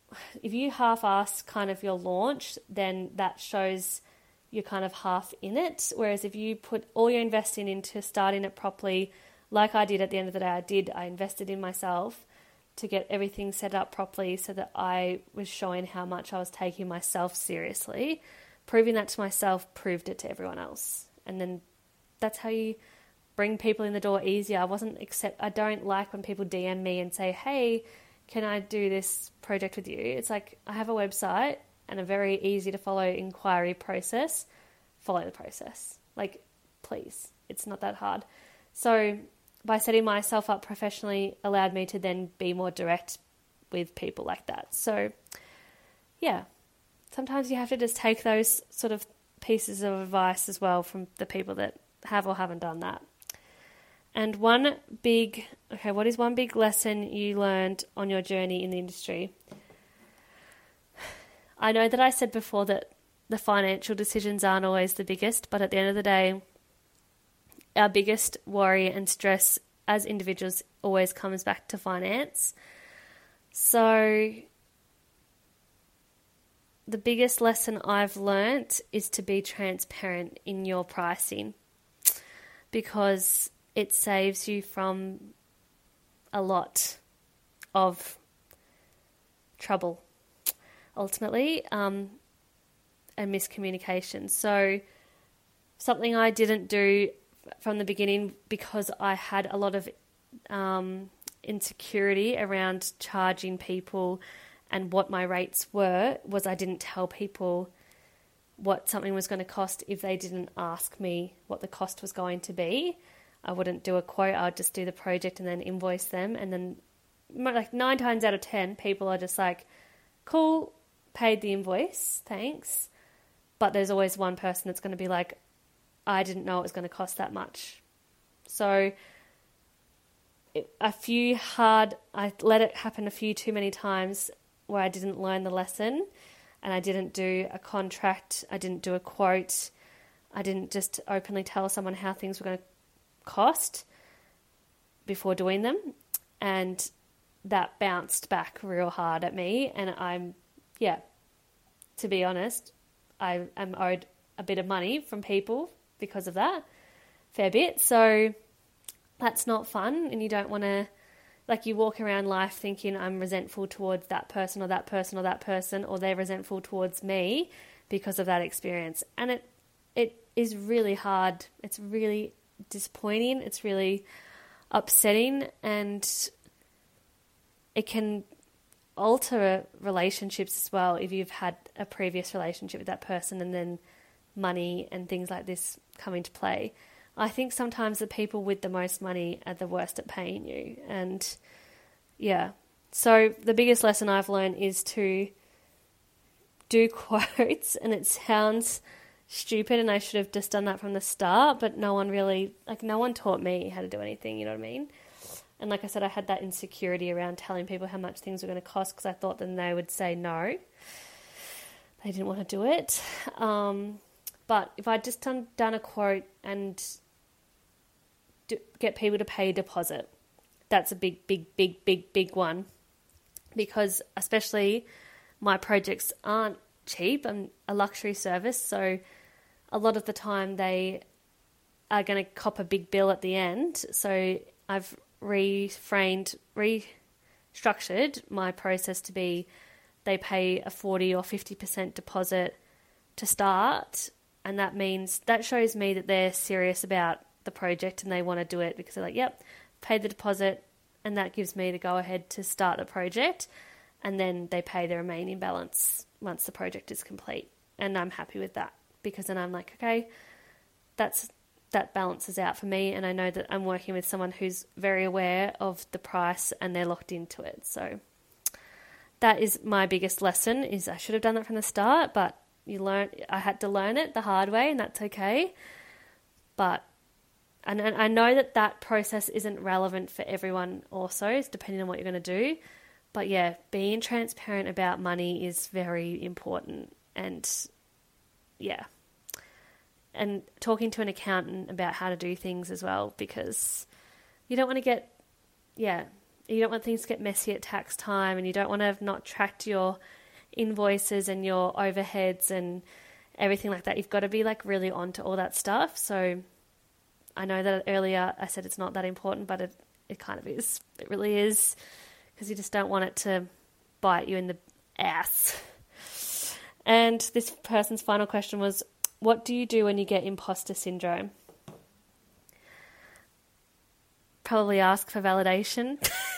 if you half-ass kind of your launch, then that shows you're kind of half in it. Whereas if you put all your investing into starting it properly, like I did at the end of the day, I did, I invested in myself to get everything set up properly so that I was showing how much I was taking myself seriously. Proving that to myself proved it to everyone else. And then that's how you bring people in the door easier. I wasn't accept, I don't like when people D M me and say, hey, can I do this project with you? It's like, I have a website and a very easy to follow inquiry process. Follow the process. Like, please, it's not that hard. So by setting myself up professionally allowed me to then be more direct with people like that. So yeah, sometimes you have to just take those sort of pieces of advice as well from the people that have or haven't done that. And one big, okay, what is one big lesson you learned on your journey in the industry? I know that I said before that the financial decisions aren't always the biggest, but at the end of the day, our biggest worry and stress as individuals always comes back to finance. So the biggest lesson I've learnt is to be transparent in your pricing, because it saves you from a lot of trouble, ultimately, um, and miscommunication. So something I didn't do from the beginning, because I had a lot of um, insecurity around charging people and what my rates were, was I didn't tell people what something was going to cost if they didn't ask me what the cost was going to be. I wouldn't do a quote, I'd just do the project and then invoice them. And then like nine times out of ten, people are just like, cool, paid the invoice, thanks. But there's always one person that's going to be like, I didn't know it was going to cost that much. So it, a few hard, I let it happen a few too many times where I didn't learn the lesson, and I didn't do a contract, I didn't do a quote, I didn't just openly tell someone how things were going to cost before doing them, and that bounced back real hard at me. And I'm, yeah, to be honest, I am owed a bit of money from people because of that, fair bit. So that's not fun, and you don't want to, like, you walk around life thinking I'm resentful towards that person or that person or that person, or they're resentful towards me because of that experience. And it it is really hard. It's really disappointing. It's really upsetting, and it can alter relationships as well if you've had a previous relationship with that person and then money and things like this come into play. I think sometimes the people with the most money are the worst at paying you. And yeah, so the biggest lesson I've learned is to do quotes, and it sounds stupid and I should have just done that from the start, but no one really, like no one taught me how to do anything, you know what I mean? And like I said, I had that insecurity around telling people how much things were going to cost, because I thought then they would say no. They didn't want to do it. Um, but if I'd just done, done a quote and do, get people to pay a deposit, that's a big, big, big, big, big one. Because especially my projects aren't cheap. I'm a luxury service, so a lot of the time they are going to cop a big bill at the end. So I've reframed, restructured my process to be they pay a forty or fifty percent deposit to start, and that means, that shows me that they're serious about the project and they want to do it, because they're like, yep, paid the deposit, and that gives me the go-ahead to start the project, and then they pay the remaining balance once the project is complete. And I'm happy with that, because then I'm like, okay, that's that balances out for me, and I know that I'm working with someone who's very aware of the price and they're locked into it. So that is my biggest lesson, is I should have done that from the start, but you learn, I had to learn it the hard way, and that's okay. But and, and I know that that process isn't relevant for everyone also, it's depending on what you're going to do. But yeah, being transparent about money is very important. And yeah, and talking to an accountant about how to do things as well, because you don't want to get, yeah, you don't want things to get messy at tax time, and you don't want to have not tracked your invoices and your overheads and everything like that. You've got to be like really on to all that stuff. So I know that earlier I said it's not that important, but it, it kind of is. It really is, because you just don't want it to bite you in the ass. And this person's final question was, what do you do when you get imposter syndrome? Probably ask for validation.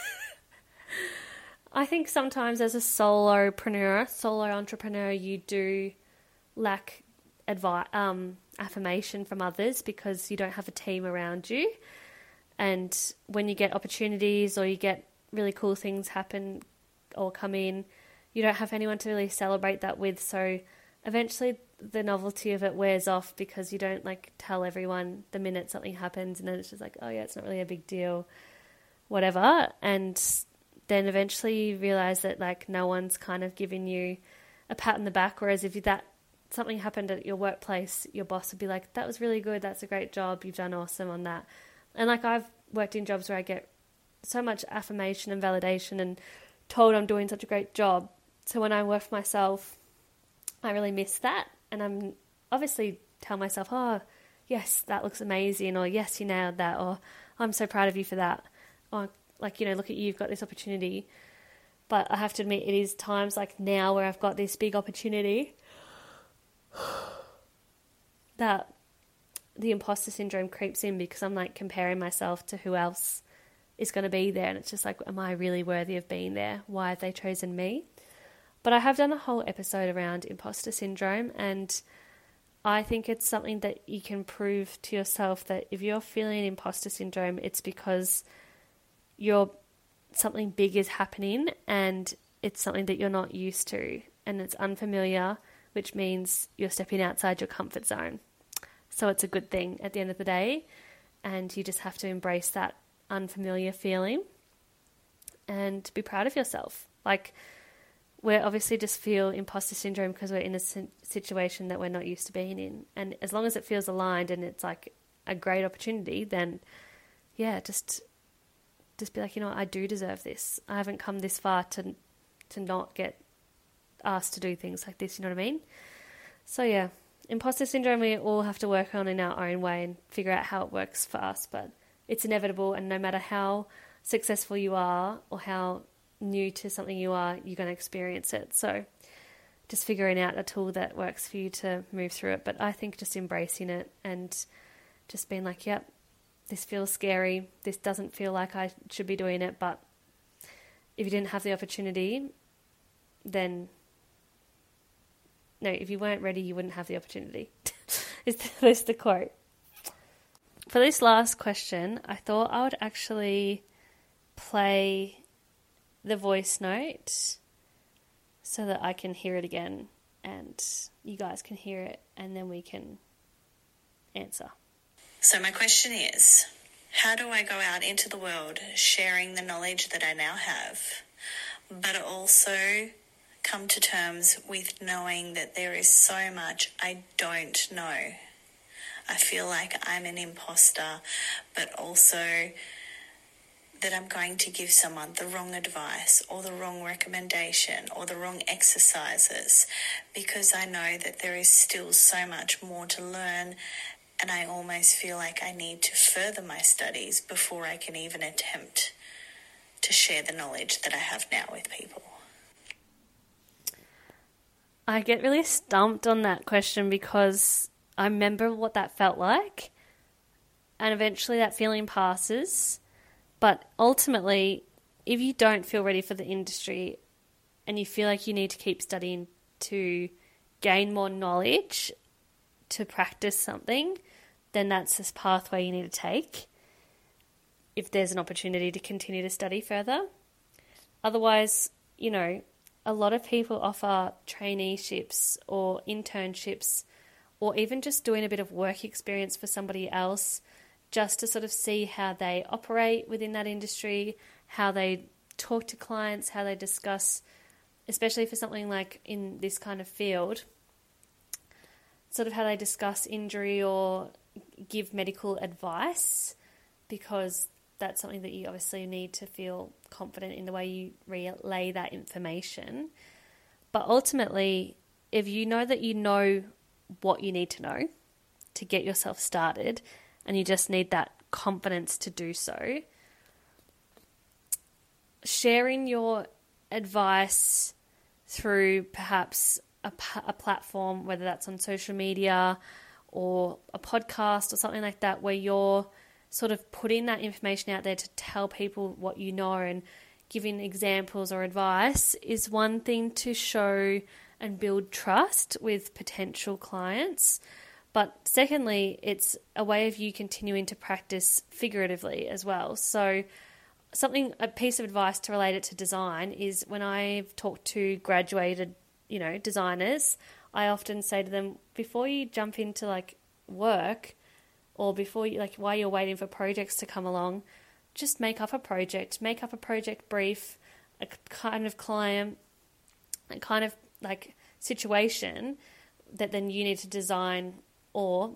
I think sometimes as a solopreneur, solo entrepreneur, you do lack advice, um, affirmation from others because you don't have a team around you. And when you get opportunities or you get really cool things happen or come in, you don't have anyone to really celebrate that with. So eventually the novelty of it wears off because you don't like tell everyone the minute something happens, and then it's just like, oh yeah, it's not really a big deal, whatever. And then eventually you realize that like no one's kind of giving you a pat on the back. Whereas if that something happened at your workplace, your boss would be like, that was really good. That's a great job. You've done awesome on that. And like I've worked in jobs where I get so much affirmation and validation and told I'm doing such a great job. So when I work for myself, I really miss that. And I'm obviously tell myself, oh, yes, that looks amazing. Or yes, you nailed that. Or I'm so proud of you for that. Or like, you know, look at you, you've got this opportunity. But I have to admit, it is times like now where I've got this big opportunity that the imposter syndrome creeps in, because I'm like comparing myself to who else is going to be there. And it's just like, am I really worthy of being there? Why have they chosen me? But I have done a whole episode around imposter syndrome, and I think it's something that you can prove to yourself that if you're feeling imposter syndrome, it's because you're something big is happening and it's something that you're not used to and it's unfamiliar, which means you're stepping outside your comfort zone. So it's a good thing at the end of the day, and you just have to embrace that unfamiliar feeling and be proud of yourself. Like, we obviously just feel imposter syndrome because we're in a situation that we're not used to being in. And as long as it feels aligned and it's like a great opportunity, then yeah, just just be like, you know what, I do deserve this. I haven't come this far to to not get asked to do things like this, you know what I mean? So yeah, imposter syndrome we all have to work on in our own way and figure out how it works for us, but it's inevitable, and no matter how successful you are or how new to something you are, you're going to experience it. So just figuring out a tool that works for you to move through it. But I think just embracing it and just being like, yep, this feels scary. This doesn't feel like I should be doing it. But if you didn't have the opportunity, then no, if you weren't ready, you wouldn't have the opportunity. is this the quote? For this last question, I thought I would actually play the voice note so that I can hear it again and you guys can hear it, and then we can answer. So my question is, how do I go out into the world sharing the knowledge that I now have, but also come to terms with knowing that there is so much I don't know? I feel like I'm an imposter, but also that I'm going to give someone the wrong advice or the wrong recommendation or the wrong exercises, because I know that there is still so much more to learn, and I almost feel like I need to further my studies before I can even attempt to share the knowledge that I have now with people. I get really stumped on that question because I remember what that felt like, and eventually that feeling passes. But ultimately, if you don't feel ready for the industry and you feel like you need to keep studying to gain more knowledge, to practice something, then that's this pathway you need to take if there's an opportunity to continue to study further. Otherwise, you know, a lot of people offer traineeships or internships or even just doing a bit of work experience for somebody else, just to sort of see how they operate within that industry, how they talk to clients, how they discuss, especially for something like in this kind of field, sort of how they discuss injury or give medical advice, because that's something that you obviously need to feel confident in the way you relay that information. But ultimately, if you know that you know what you need to know to get yourself started, and you just need that confidence to do so, sharing your advice through perhaps a, a platform, whether that's on social media or a podcast or something like that, where you're sort of putting that information out there to tell people what you know and giving examples or advice, is one thing to show and build trust with potential clients. But secondly, it's a way of you continuing to practice figuratively as well. So something, a piece of advice to relate it to design is, when I've talked to graduated, you know, designers, I often say to them, before you jump into like work, or before you, like while you're waiting for projects to come along, just make up a project, make up a project brief, a kind of client, a kind of like situation that then you need to design or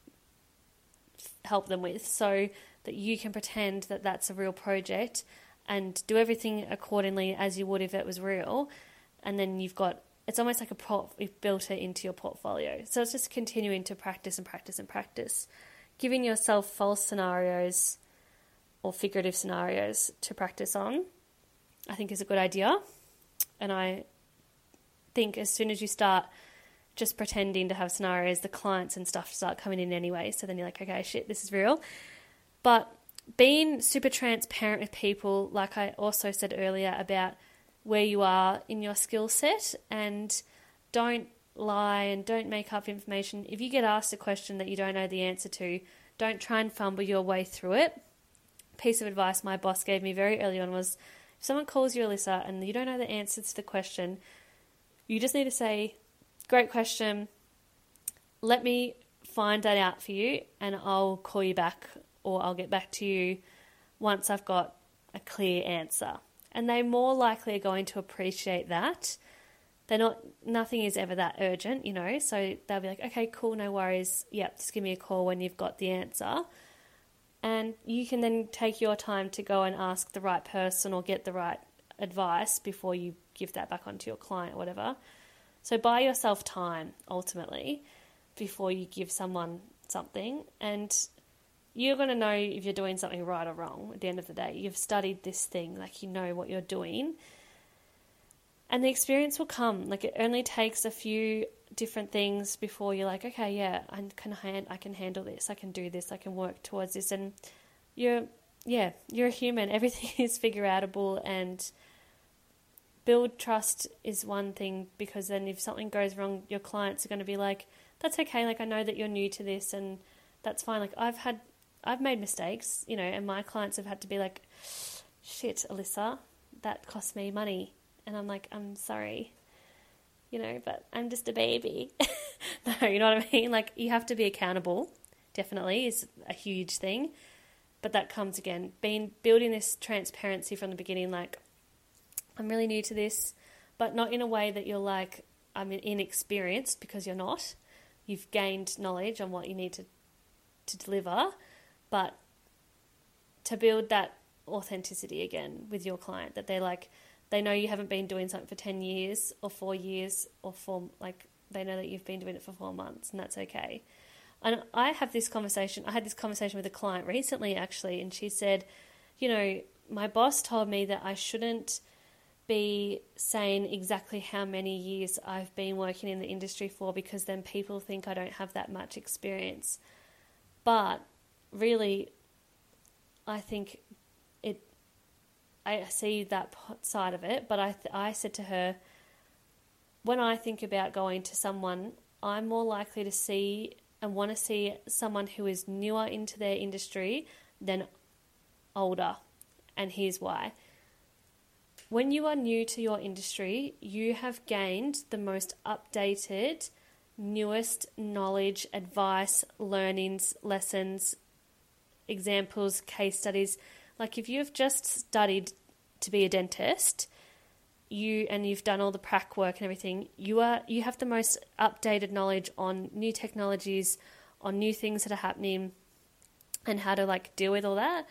help them with, so that you can pretend that that's a real project and do everything accordingly as you would if it was real. And then you've got, it's almost like a prop, you've built it into your portfolio. So it's just continuing to practice and practice and practice. Giving yourself false scenarios or figurative scenarios to practice on, I think is a good idea. And I think as soon as you start just pretending to have scenarios, the clients and stuff start coming in anyway. So then you're like, okay, shit, this is real. But being super transparent with people, like I also said earlier about where you are in your skill set, and don't lie and don't make up information. If you get asked a question that you don't know the answer to, don't try and fumble your way through it. Piece of advice my boss gave me very early on was, if someone calls you Alyssa and you don't know the answer to the question, you just need to say, great question, let me find that out for you and I'll call you back, or I'll get back to you once I've got a clear answer. And they more likely are going to appreciate that. They're not, nothing is ever that urgent, you know, so they'll be like, okay, cool, no worries. Yep, just give me a call when you've got the answer. And you can then take your time to go and ask the right person or get the right advice before you give that back onto your client or whatever. So buy yourself time, ultimately, before you give someone something. And you're going to know if you're doing something right or wrong at the end of the day. You've studied this thing, like you know what you're doing. And the experience will come. Like, it only takes a few different things before you're like, okay, yeah, I can hand, I can handle this. I can do this. I can work towards this. And you're, yeah, you're a human. Everything is figure outable, and build trust is one thing, because then if something goes wrong, your clients are going to be like, that's okay. Like, I know that you're new to this, and that's fine. Like, I've had, I've made mistakes, you know, and my clients have had to be like, shit, Alyssa, that cost me money. And I'm like, I'm sorry, you know, but I'm just a baby. No, you know what I mean? Like, you have to be accountable, definitely, is a huge thing. But that comes, again, being building this transparency from the beginning, like, I'm really new to this, but not in a way that you're like, I'm inexperienced, because you're not. You've gained knowledge on what you need to, to deliver, but to build that authenticity again with your client, that they're like, they know you haven't been doing something for ten years or four years or four, like, they know that you've been doing it for four months, and that's okay. And I have this conversation, I had this conversation with a client recently, actually, and she said, you know, my boss told me that I shouldn't be saying exactly how many years I've been working in the industry for, because then people think I don't have that much experience. But really, I think it, I see that side of it, but I, th- I said to her, when I think about going to someone, I'm more likely to see and want to see someone who is newer into their industry than older. And here's why. When you are new to your industry, you have gained the most updated, newest knowledge, advice, learnings, lessons, examples, case studies. Like, if you've just studied to be a dentist, you and you've done all the prac work and everything, you are you have the most updated knowledge on new technologies, on new things that are happening, and how to like deal with all that,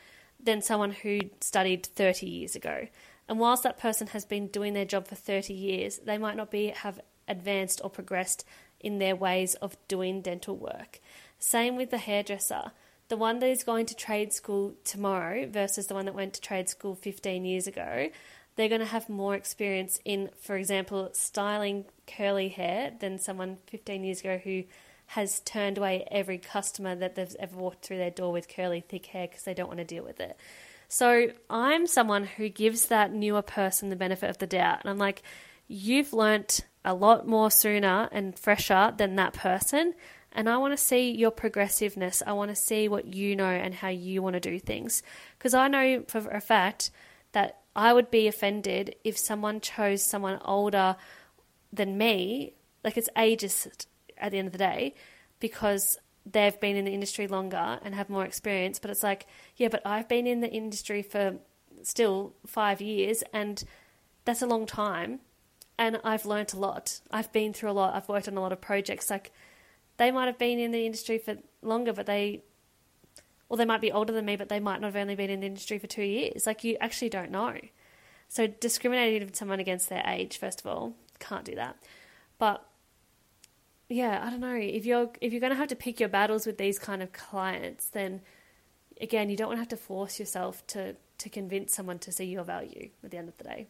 than someone who studied thirty years ago. And whilst that person has been doing their job for thirty years, they might not be have advanced or progressed in their ways of doing dental work. Same with the hairdresser. The one that is going to trade school tomorrow versus the one that went to trade school fifteen years ago, they're going to have more experience in, for example, styling curly hair than someone fifteen years ago who has turned away every customer that they've ever walked through their door with curly, thick hair because they don't want to deal with it. So I'm someone who gives that newer person the benefit of the doubt. And I'm like, you've learnt a lot more sooner and fresher than that person. And I want to see your progressiveness. I want to see what you know and how you want to do things. Because I know for a fact that I would be offended if someone chose someone older than me. Like, it's ageist at the end of the day, because they've been in the industry longer and have more experience. But it's like, yeah, but I've been in the industry for still five years and that's a long time. And I've learnt a lot. I've been through a lot. I've worked on a lot of projects. Like, they might have been in the industry for longer, but they, or they might be older than me, but they might not have only been in the industry for two years. Like, you actually don't know. So discriminating someone against their age, first of all, can't do that. But yeah, I don't know. If you're if you're going to have to pick your battles with these kind of clients, then again, you don't want to have to force yourself to to convince someone to see your value at the end of the day.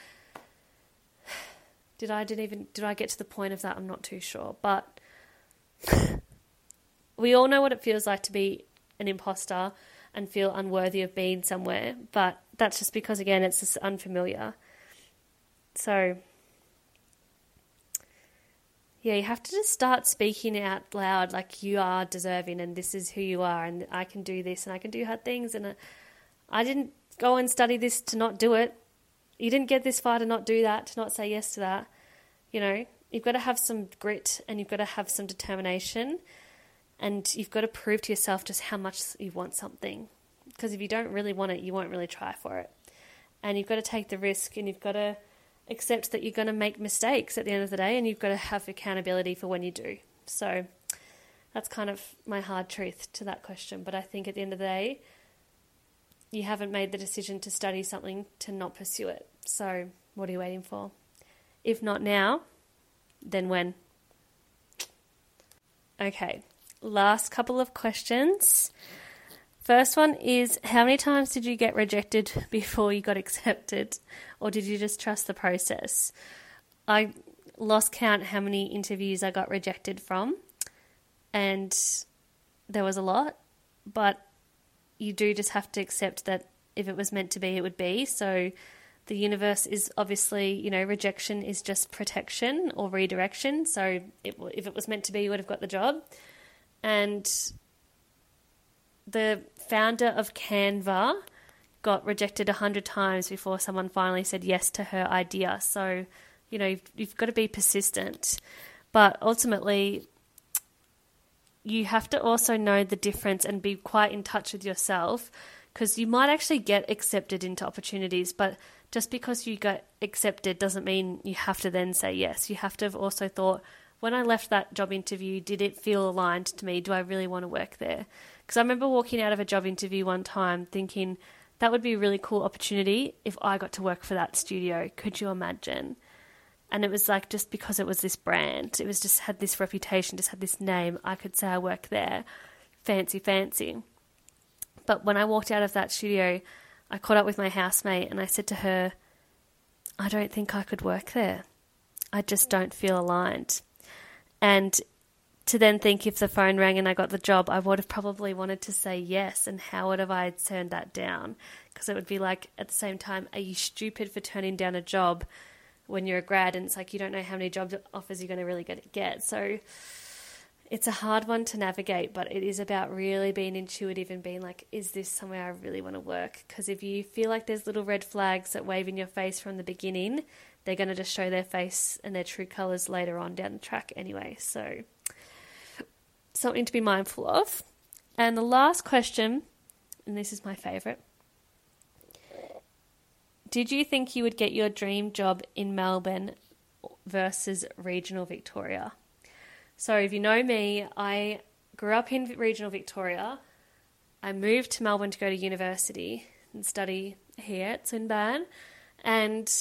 Did I didn't even did I get to the point of that? I'm not too sure, but we all know what it feels like to be an imposter and feel unworthy of being somewhere, but that's just because, again, it's just unfamiliar. So yeah, you have to just start speaking out loud like you are deserving and this is who you are and I can do this and I can do hard things and I didn't go and study this to not do it. You didn't get this far to not do that, to not say yes to that. You know, you've got to have some grit and you've got to have some determination and you've got to prove to yourself just how much you want something. Because if you don't really want it, you won't really try for it. And you've got to take the risk and you've got to accept that you're going to make mistakes at the end of the day and you've got to have accountability for when you do. So that's kind of my hard truth to that question. But I think at the end of the day, you haven't made the decision to study something to not pursue it. So what are you waiting for? If not now, then when? Okay, last couple of questions. First one is, how many times did you get rejected before you got accepted? Or did you just trust the process? I lost count how many interviews I got rejected from. And there was a lot. But you do just have to accept that if it was meant to be, it would be. So the universe is obviously, you know, rejection is just protection or redirection. So it, if it was meant to be, you would have got the job. And the founder of Canva got rejected a hundred times before someone finally said yes to her idea. So, you know, you've, you've got to be persistent. But ultimately, you have to also know the difference and be quite in touch with yourself, because you might actually get accepted into opportunities, but just because you got accepted doesn't mean you have to then say yes. You have to have also thought, when I left that job interview, did it feel aligned to me? Do I really want to work there? Because I remember walking out of a job interview one time thinking, that would be a really cool opportunity if I got to work for that studio. Could you imagine? And it was like, just because it was this brand, it was just had this reputation, just had this name, I could say I work there. Fancy, fancy. But when I walked out of that studio, I caught up with my housemate and I said to her, I don't think I could work there. I just don't feel aligned. And to then think, if the phone rang and I got the job, I would have probably wanted to say yes. And how would have I turned that down? Because it would be like, at the same time, are you stupid for turning down a job when you're a grad? And it's like, you don't know how many job offers you're going to really get. So it's a hard one to navigate, but it is about really being intuitive and being like, is this somewhere I really want to work? Because if you feel like there's little red flags that wave in your face from the beginning, they're going to just show their face and their true colours later on down the track anyway. So something to be mindful of. And the last question, and this is my favourite. Did you think you would get your dream job in Melbourne versus regional Victoria? So if you know me, I grew up in regional Victoria. I moved to Melbourne to go to university and study here at Swinburne, and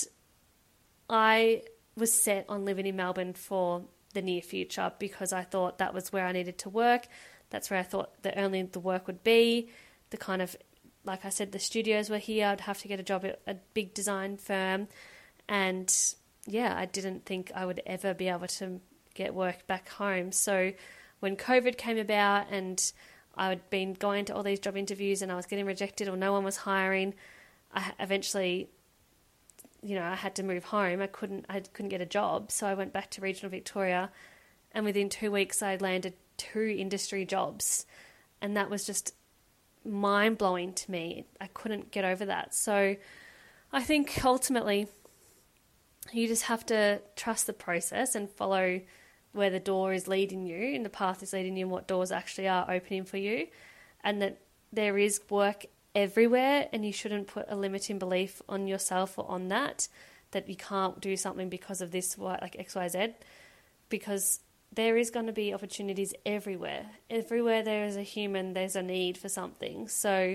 I was set on living in Melbourne for the near future because I thought that was where I needed to work. That's where I thought that only the work would be. The kind of, like I said, the studios were here. I'd have to get a job at a big design firm. And yeah, I didn't think I would ever be able to get work back home. So when COVID came about and I had been going to all these job interviews and I was getting rejected or no one was hiring, I eventually, you know, I had to move home. I couldn't, I couldn't get a job. So I went back to regional Victoria, and within two weeks I landed two industry jobs. And that was just mind blowing to me. I couldn't get over that. So I think ultimately you just have to trust the process and follow where the door is leading you and the path is leading you and what doors actually are opening for you, and that there is work everywhere, and you shouldn't put a limiting belief on yourself or on that, that you can't do something because of this, like X, Y, Z, because there is going to be opportunities everywhere. Everywhere there is a human, there's a need for something. So,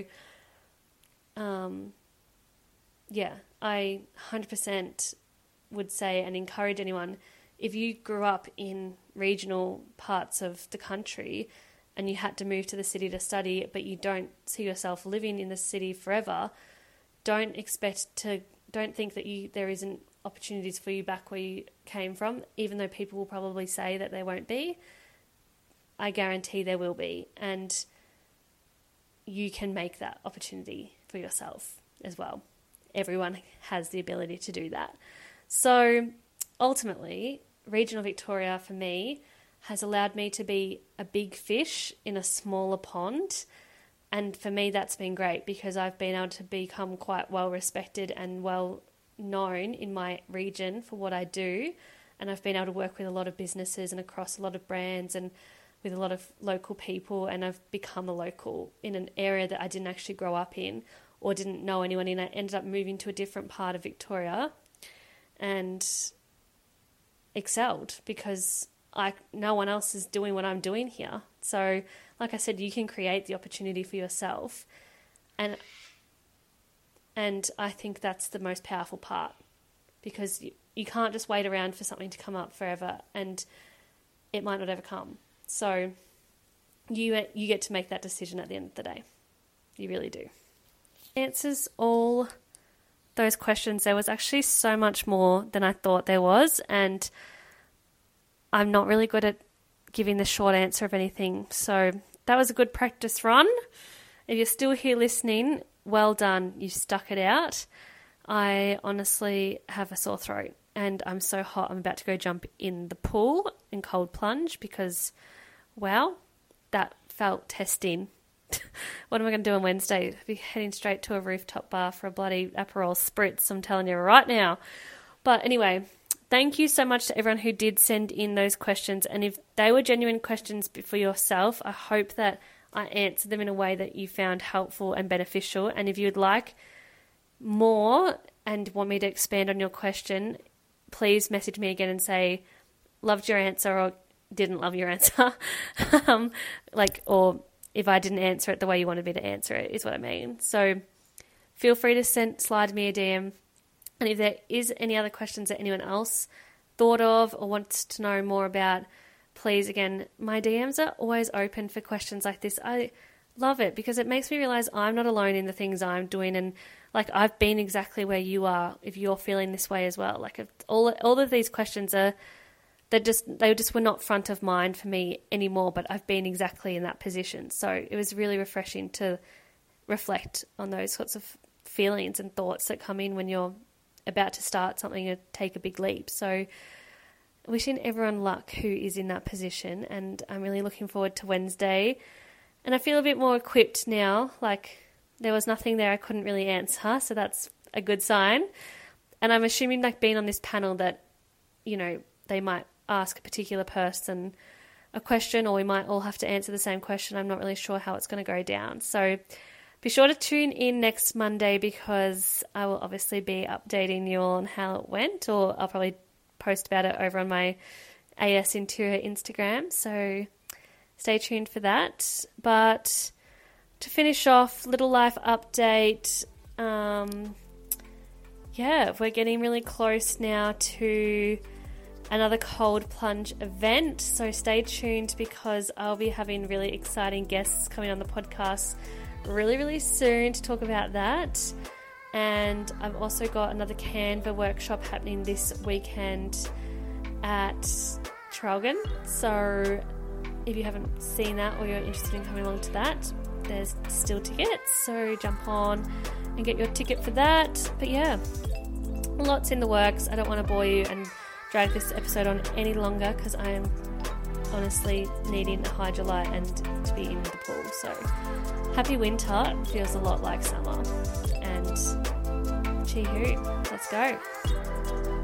um, yeah, I one hundred percent would say and encourage anyone, if you grew up in regional parts of the country and you had to move to the city to study, but you don't see yourself living in the city forever, don't expect to, don't think that you there isn't opportunities for you back where you came from, even though people will probably say that there won't be. I guarantee there will be, and you can make that opportunity for yourself as well. Everyone has the ability to do that. So ultimately, regional Victoria for me has allowed me to be a big fish in a smaller pond. And for me, that's been great because I've been able to become quite well respected and well known in my region for what I do. And I've been able to work with a lot of businesses and across a lot of brands and with a lot of local people. And I've become a local in an area that I didn't actually grow up in or didn't know anyone in. I ended up moving to a different part of Victoria and excelled because I no one else is doing what I'm doing here. So, like I said, you can create the opportunity for yourself, and and I think that's the most powerful part, because you, you can't just wait around for something to come up forever, and it might not ever come. So, you you get to make that decision at the end of the day. You really do. Answers all those questions. There was actually so much more than I thought there was, and I'm not really good at giving the short answer of anything. So that was a good practice run. If you're still here listening, well done. You stuck it out. I honestly have a sore throat and I'm so hot. I'm about to go jump in the pool in cold plunge because, wow, that felt testing. What am I going to do on Wednesday? I'll be heading straight to a rooftop bar for a bloody Aperol spritz, I'm telling you right now. But anyway, thank you so much to everyone who did send in those questions. And if they were genuine questions for yourself, I hope that I answered them in a way that you found helpful and beneficial. And if you'd like more and want me to expand on your question, please message me again and say, loved your answer or didn't love your answer. um, like, or if I didn't answer it the way you wanted me to answer it, is what I mean. So feel free to send, slide me a D M. And if there is any other questions that anyone else thought of or wants to know more about, please, again, my D Ms are always open for questions like this. I love it because it makes me realize I'm not alone in the things I'm doing, and like I've been exactly where you are if you're feeling this way as well. Like if all all of these questions are, they just they just were not front of mind for me anymore, but I've been exactly in that position. So it was really refreshing to reflect on those sorts of feelings and thoughts that come in when you're about to start something or take a big leap. So wishing everyone luck who is in that position, and I'm really looking forward to Wednesday. And I feel a bit more equipped now, like there was nothing there I couldn't really answer, so that's a good sign. And I'm assuming, like, being on this panel that, you know, they might ask a particular person a question, or we might all have to answer the same question. I'm not really sure how it's going to go down. So be sure to tune in next Monday because I will obviously be updating you all on how it went, or I'll probably post about it over on my A S Interior Instagram. So stay tuned for that. But to finish off, little life update. Um, yeah, we're getting really close now to another cold plunge event, so stay tuned because I'll be having really exciting guests coming on the podcast really, really soon to talk about that. And I've also got another Canva workshop happening this weekend at Traralgon. So if you haven't seen that or you're interested in coming along to that, there's still tickets. So jump on and get your ticket for that. But yeah, lots in the works. I don't want to bore you and drag this episode on any longer because I am honestly needing a hydrolyte and to be in the pool. So happy winter. Feels a lot like summer. And gee hoo, let's go.